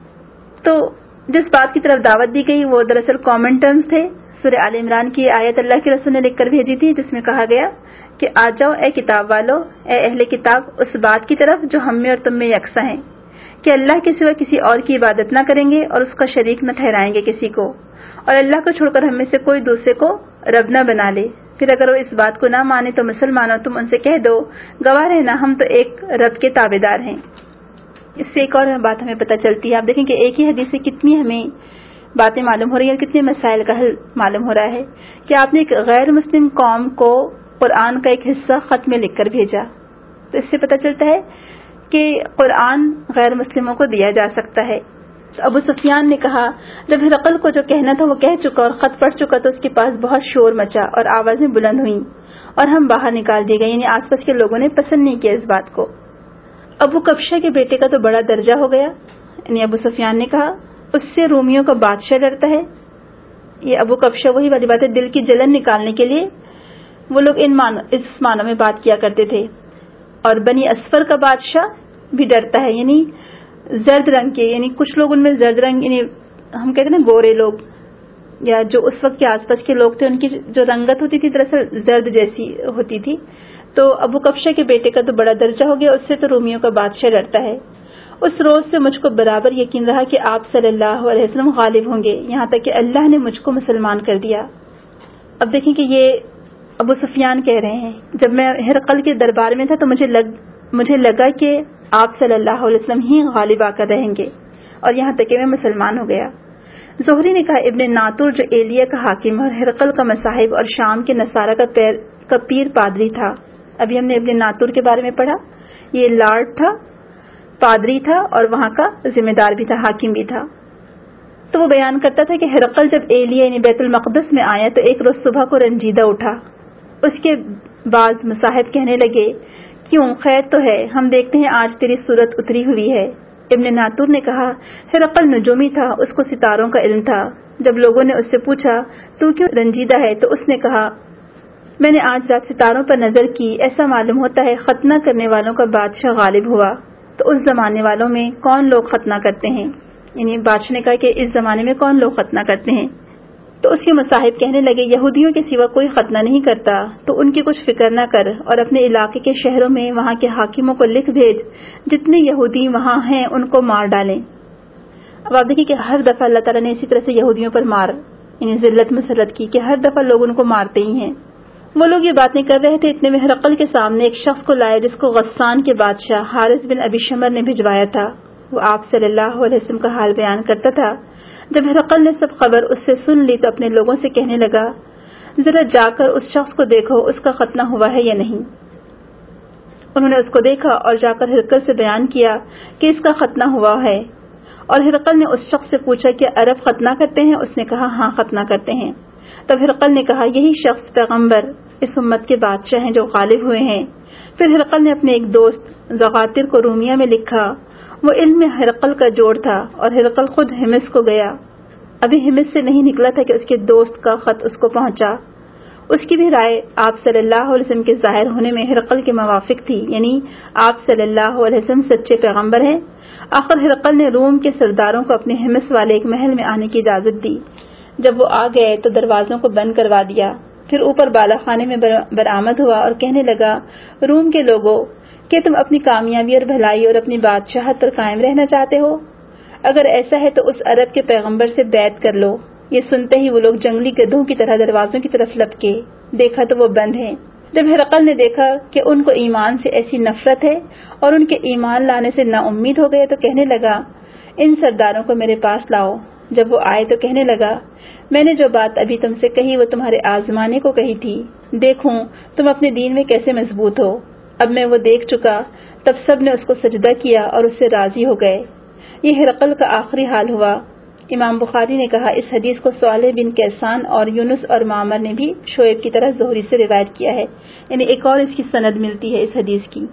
تو جس بات کی طرف دعوت دی گئی وہ دراصل کامن ٹرمز تھے۔ سورہ آل عمران کی آیت اللہ کے رسول نے لکھ کر بھیجی تھی جس میں کہا گیا کہ آ جاؤ اے کتاب والو، اے اہل کتاب، اس بات کی طرف جو ہم میں اور تم میں یکساں ہے کہ اللہ کے سوا کسی اور کی عبادت نہ کریں گے اور اس کا شریک نہ ٹھہرائیں گے کسی کو، اور اللہ کو چھوڑ کر ہم میں سے کوئی دوسرے کو رب نہ بنا لے۔ پھر اگر وہ اس بات کو نہ مانے تو مسلمانوں تم ان سے کہہ دو گواہ رہنا ہم تو ایک رب کے تابعدار ہیں۔ اس سے ایک اور بات ہمیں پتہ چلتی ہے، آپ دیکھیں کہ ایک ہی حدیث سے کتنی ہمیں باتیں معلوم ہو رہی ہیں اور کتنے مسائل کا حل معلوم ہو رہا ہے کہ آپ نے ایک غیر مسلم قوم کو قرآن کا ایک حصہ خط میں لکھ کر بھیجا۔ تو اس سے پتہ چلتا ہے کہ قرآن غیر مسلموں کو دیا جا سکتا ہے۔ ابو سفیان نے کہا جب ہرقل کو جو کہنا تھا وہ کہہ چکا اور خط پڑھ چکا تو اس کے پاس بہت شور مچا اور آوازیں بلند ہوئیں اور ہم باہر نکال دیے گئے، یعنی آس پاس کے لوگوں نے پسند نہیں کیا اس بات کو۔ ابو کبشہ کے بیٹے کا تو بڑا درجہ ہو گیا، یعنی ابو سفیان نے کہا اس سے رومیوں کا بادشاہ ڈرتا ہے۔ یہ ابو کبشہ وہی والی بات ہے، دل کی جلن نکالنے کے لیے وہ لوگ ان معنی اس معنوں میں بات کیا کرتے تھے۔ اور بنی اسفر کا بادشاہ بھی ڈرتا ہے، یعنی زرد رنگ کے، یعنی کچھ لوگ ان میں زرد رنگ، یعنی ہم کہتے ہیں نا گورے لوگ، یا جو اس وقت کے آس پاس کے لوگ تھے ان کی جو رنگت ہوتی تھی دراصل زرد جیسی ہوتی تھی۔ تو ابو کبشہ کے بیٹے کا تو بڑا درجہ ہو گیا، اس سے تو رومیوں کا بادشاہ ڈرتا ہے۔ اس روز سے مجھ کو برابر یقین رہا کہ آپ صلی اللہ علیہ وسلم غالب ہوں گے، یہاں تک کہ اللہ نے مجھ کو مسلمان کر دیا۔ اب دیکھیں کہ یہ ابو سفیان کہہ رہے ہیں جب میں ہرقل کے دربار میں تھا تو مجھے لگ مجھے لگا کہ آپ صلی اللہ علیہ وسلم ہی غالب آ کر رہیں گے، اور یہاں تک کہ میں مسلمان ہو گیا۔ زہری نے کہا ابن ناطور جو ایلیا کا حاکم اور ہرقل کا مصاحب اور شام کے نصارہ کا پیر کا پیر پادری تھا۔ ابھی ہم نے ابن ناطور کے بارے میں پڑھا، یہ لارڈ تھا، پادری تھا اور وہاں کا ذمہ دار بھی تھا، حاکم بھی تھا۔ تو وہ بیان کرتا تھا کہ ہرقل جب ایلیا یعنی بیت المقدس میں آیا تو ایک روز صبح کو رنجیدہ اٹھا۔ اس کے بعض مصاحب کہنے لگے کیوں، خیر تو ہے، ہم دیکھتے ہیں آج تیری صورت اتری ہوئی ہے۔ ابن ناطور نے کہا ہرقل نجومی تھا، اس کو ستاروں کا علم تھا۔ جب لوگوں نے اس سے پوچھا تو کیوں رنجیدہ ہے تو اس نے کہا میں نے آج رات ستاروں پر نظر کی، ایسا معلوم ہوتا ہے ختنہ کرنے والوں کا بادشاہ غالب ہوا۔ تو اس زمانے والوں میں کون لوگ ختنہ کرتے ہیں، یعنی بادشاہ نے کہا کہ اس زمانے میں کون لوگ ختنہ کرتے ہیں۔ تو اس کے مصاحب کہنے لگے یہودیوں کے سوا کوئی ختنہ نہیں کرتا، تو ان کی کچھ فکر نہ کر اور اپنے علاقے کے شہروں میں وہاں کے حاکموں کو لکھ بھیج، جتنے یہودی وہاں ہیں ان کو مار ڈالیں۔ اب آپ دیکھیں کہ ہر دفعہ اللہ تعالیٰ نے اسی طرح سے یہودیوں پر مار یعنی ذلت مسلط کی کہ ہر دفعہ لوگ ان کو مارتے ہی ہیں۔ وہ لوگ یہ باتیں کر رہے تھے، اتنے میں ہرقل کے سامنے ایک شخص کو لائے جس کو غسان کے بادشاہ حارث بن ابی شمر نے بھجوایا تھا۔ وہ آپ صلی اللہ علیہ وسلم کا حال بیان کرتا تھا۔ جب ہرقل نے سب خبر اس سے سن لی تو اپنے لوگوں سے کہنے لگا ذرا جا کر اس شخص کو دیکھو اس کا ختنہ ہوا ہے یا نہیں۔ انہوں نے اس کو دیکھا اور جا کر ہرقل سے بیان کیا کہ اس کا ختنہ ہوا ہے، اور ہرقل نے اس شخص سے پوچھا کہ عرب ختنہ کرتے ہیں؟ اس نے کہا ہاں ختنہ کرتے ہیں۔ تب ہرقل نے کہا یہی شخص پیغمبر اس امت کے بادشاہ ہیں جو غالب ہوئے ہیں۔ پھر ہرقل نے اپنے ایک دوست زغاتر کو رومیہ میں لکھا۔ وہ علم میں ہرقل کا جوڑ تھا اور ہرقل خود ہمس کو گیا، ابھی ہمس سے نہیں نکلا تھا کہ اس کے دوست کا خط اس کو پہنچا۔ اس کی بھی رائے آپ صلی اللہ علیہ وسلم کے ظاہر ہونے میں ہرقل کے موافق تھی، یعنی آپ صلی اللہ علیہ وسلم سچے پیغمبر ہیں۔ آخر ہرقل نے روم کے سرداروں کو اپنے ہمس والے ایک محل میں آنے کی اجازت دی۔ جب وہ آ گئے تو دروازوں کو بند کروا دیا، پھر اوپر بالا خانے میں برآمد ہوا اور کہنے لگا روم کے لوگوں، کہ تم اپنی کامیابی اور بھلائی اور اپنی بادشاہت پر قائم رہنا چاہتے ہو؟ اگر ایسا ہے تو اس عرب کے پیغمبر سے بیعت کر لو۔ یہ سنتے ہی وہ لوگ جنگلی گدھوں کی طرح دروازوں کی طرف لپکے، دیکھا تو وہ بند ہیں۔ جب ہرقل نے دیکھا کہ ان کو ایمان سے ایسی نفرت ہے اور ان کے ایمان لانے سے نا امید ہو گئے تو کہنے لگا ان سرداروں کو میرے پاس لاؤ۔ جب وہ آئے تو کہنے لگا میں نے جو بات ابھی تم سے کہی وہ تمہارے آزمانے کو کہی تھی، دیکھوں تم اپنے دین میں کیسے مضبوط ہو۔ اب میں وہ دیکھ چکا۔ تب سب نے اس کو سجدہ کیا اور اس سے راضی ہو گئے۔ یہ ہرقل کا آخری حال ہوا۔ امام بخاری نے کہا اس حدیث کو صالح بن کیسان اور یونس اور معمر نے بھی شعیب کی طرح زہری سے روایت کیا ہے، یعنی ایک اور اس کی سند ملتی ہے اس حدیث کی۔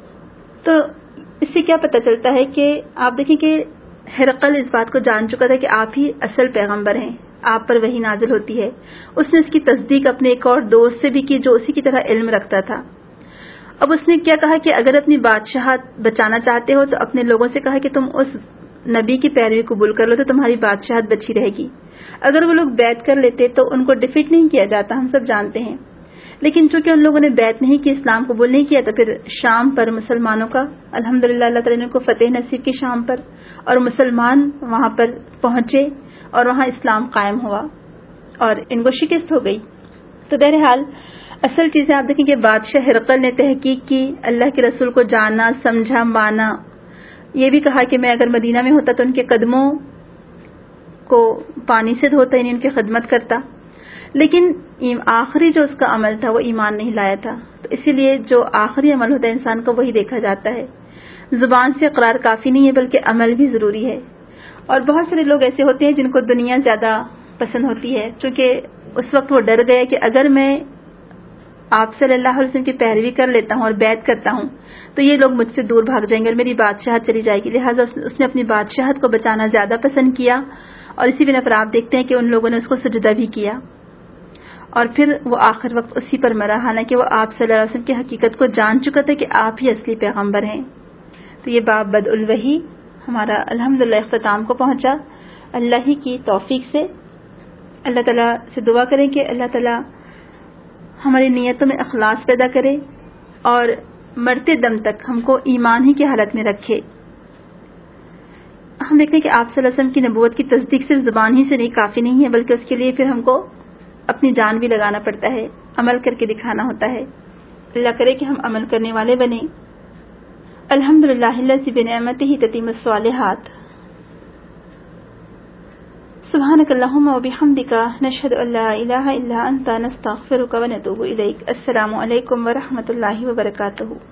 تو اس سے کیا پتہ چلتا ہے کہ آپ دیکھیں کہ ہرقل اس بات کو جان چکا تھا کہ آپ ہی اصل پیغمبر ہیں، آپ پر وحی نازل ہوتی ہے۔ اس نے اس کی تصدیق اپنے ایک اور دوست سے بھی کی جو اسی کی طرح علم رکھتا تھا۔ اب اس نے کیا کہا کہ اگر اپنی بادشاہت بچانا چاہتے ہو تو اپنے لوگوں سے کہا کہ تم اس نبی کی پیروی قبول کر لو تو تمہاری بادشاہت بچی رہے گی۔ اگر وہ لوگ بیعت کر لیتے تو ان کو ڈیفیٹ نہیں کیا جاتا، ہم سب جانتے ہیں، لیکن چونکہ ان لوگوں نے بیعت نہیں کی، اسلام قبول نہیں کیا، تو پھر شام پر مسلمانوں کا الحمدللہ اللہ تعالیٰ نے کو فتح نصیب کی شام پر، اور مسلمان وہاں پر پہنچے اور وہاں اسلام قائم ہوا اور ان کو شکست ہو گئی۔ تو بہرحال اصل چیزیں آپ دیکھیں کہ بادشاہ ہرقل نے تحقیق کی، اللہ کے رسول کو جانا، سمجھا، مانا۔ یہ بھی کہا کہ میں اگر مدینہ میں ہوتا تو ان کے قدموں کو پانی سے دھوتا، یعنی ان کی خدمت کرتا، لیکن آخری جو اس کا عمل تھا وہ ایمان نہیں لایا تھا۔ تو اسی لیے جو آخری عمل ہوتا ہے انسان کو وہی دیکھا جاتا ہے۔ زبان سے اقرار کافی نہیں ہے بلکہ عمل بھی ضروری ہے۔ اور بہت سارے لوگ ایسے ہوتے ہیں جن کو دنیا زیادہ پسند ہوتی ہے، چونکہ اس وقت وہ ڈر گئے کہ اگر میں آپ صلی اللہ علیہ وسلم کی پیروی کر لیتا ہوں اور بیعت کرتا ہوں تو یہ لوگ مجھ سے دور بھاگ جائیں گے اور میری بادشاہت چلی جائے گی، لہٰذا اس نے اپنی بادشاہت کو بچانا زیادہ پسند کیا، اور اسی بنا پر آپ دیکھتے ہیں کہ ان لوگوں نے اس کو سجدہ بھی کیا، اور پھر وہ آخر وقت اسی پر مرا، حالانکہ وہ آپ صلی اللہ علیہ وسلم کی حقیقت کو جان چکا تھا کہ آپ ہی اصلی پیغمبر ہیں۔ تو یہ باب بدء الوحی ہمارا الحمدللہ اختتام کو پہنچا اللہ ہی کی توفیق سے۔ اللہ تعالیٰ سے دعا کریں کہ اللہ تعالیٰ ہماری نیتوں میں اخلاص پیدا کرے اور مرتے دم تک ہم کو ایمان ہی کی حالت میں رکھے۔ ہم دیکھتے ہیں کہ آپ صلی اللہ علیہ وسلم کی نبوت کی تصدیق صرف زبان ہی سے نہیں کافی نہیں ہے، بلکہ اس کے لیے پھر ہم کو اپنی جان بھی لگانا پڑتا ہے، عمل کر کے دکھانا ہوتا ہے۔ اللہ کرے کہ ہم عمل کرنے والے بنیں۔ الحمدللہ الذی بنعمتہ تتم الصالحات۔ سبحانک اللہم وبحمدک نشہد ان لا الہ الا انت نستغفرک ونتوب الیک۔ السلام علیکم ورحمۃ اللہ وبرکاتہ۔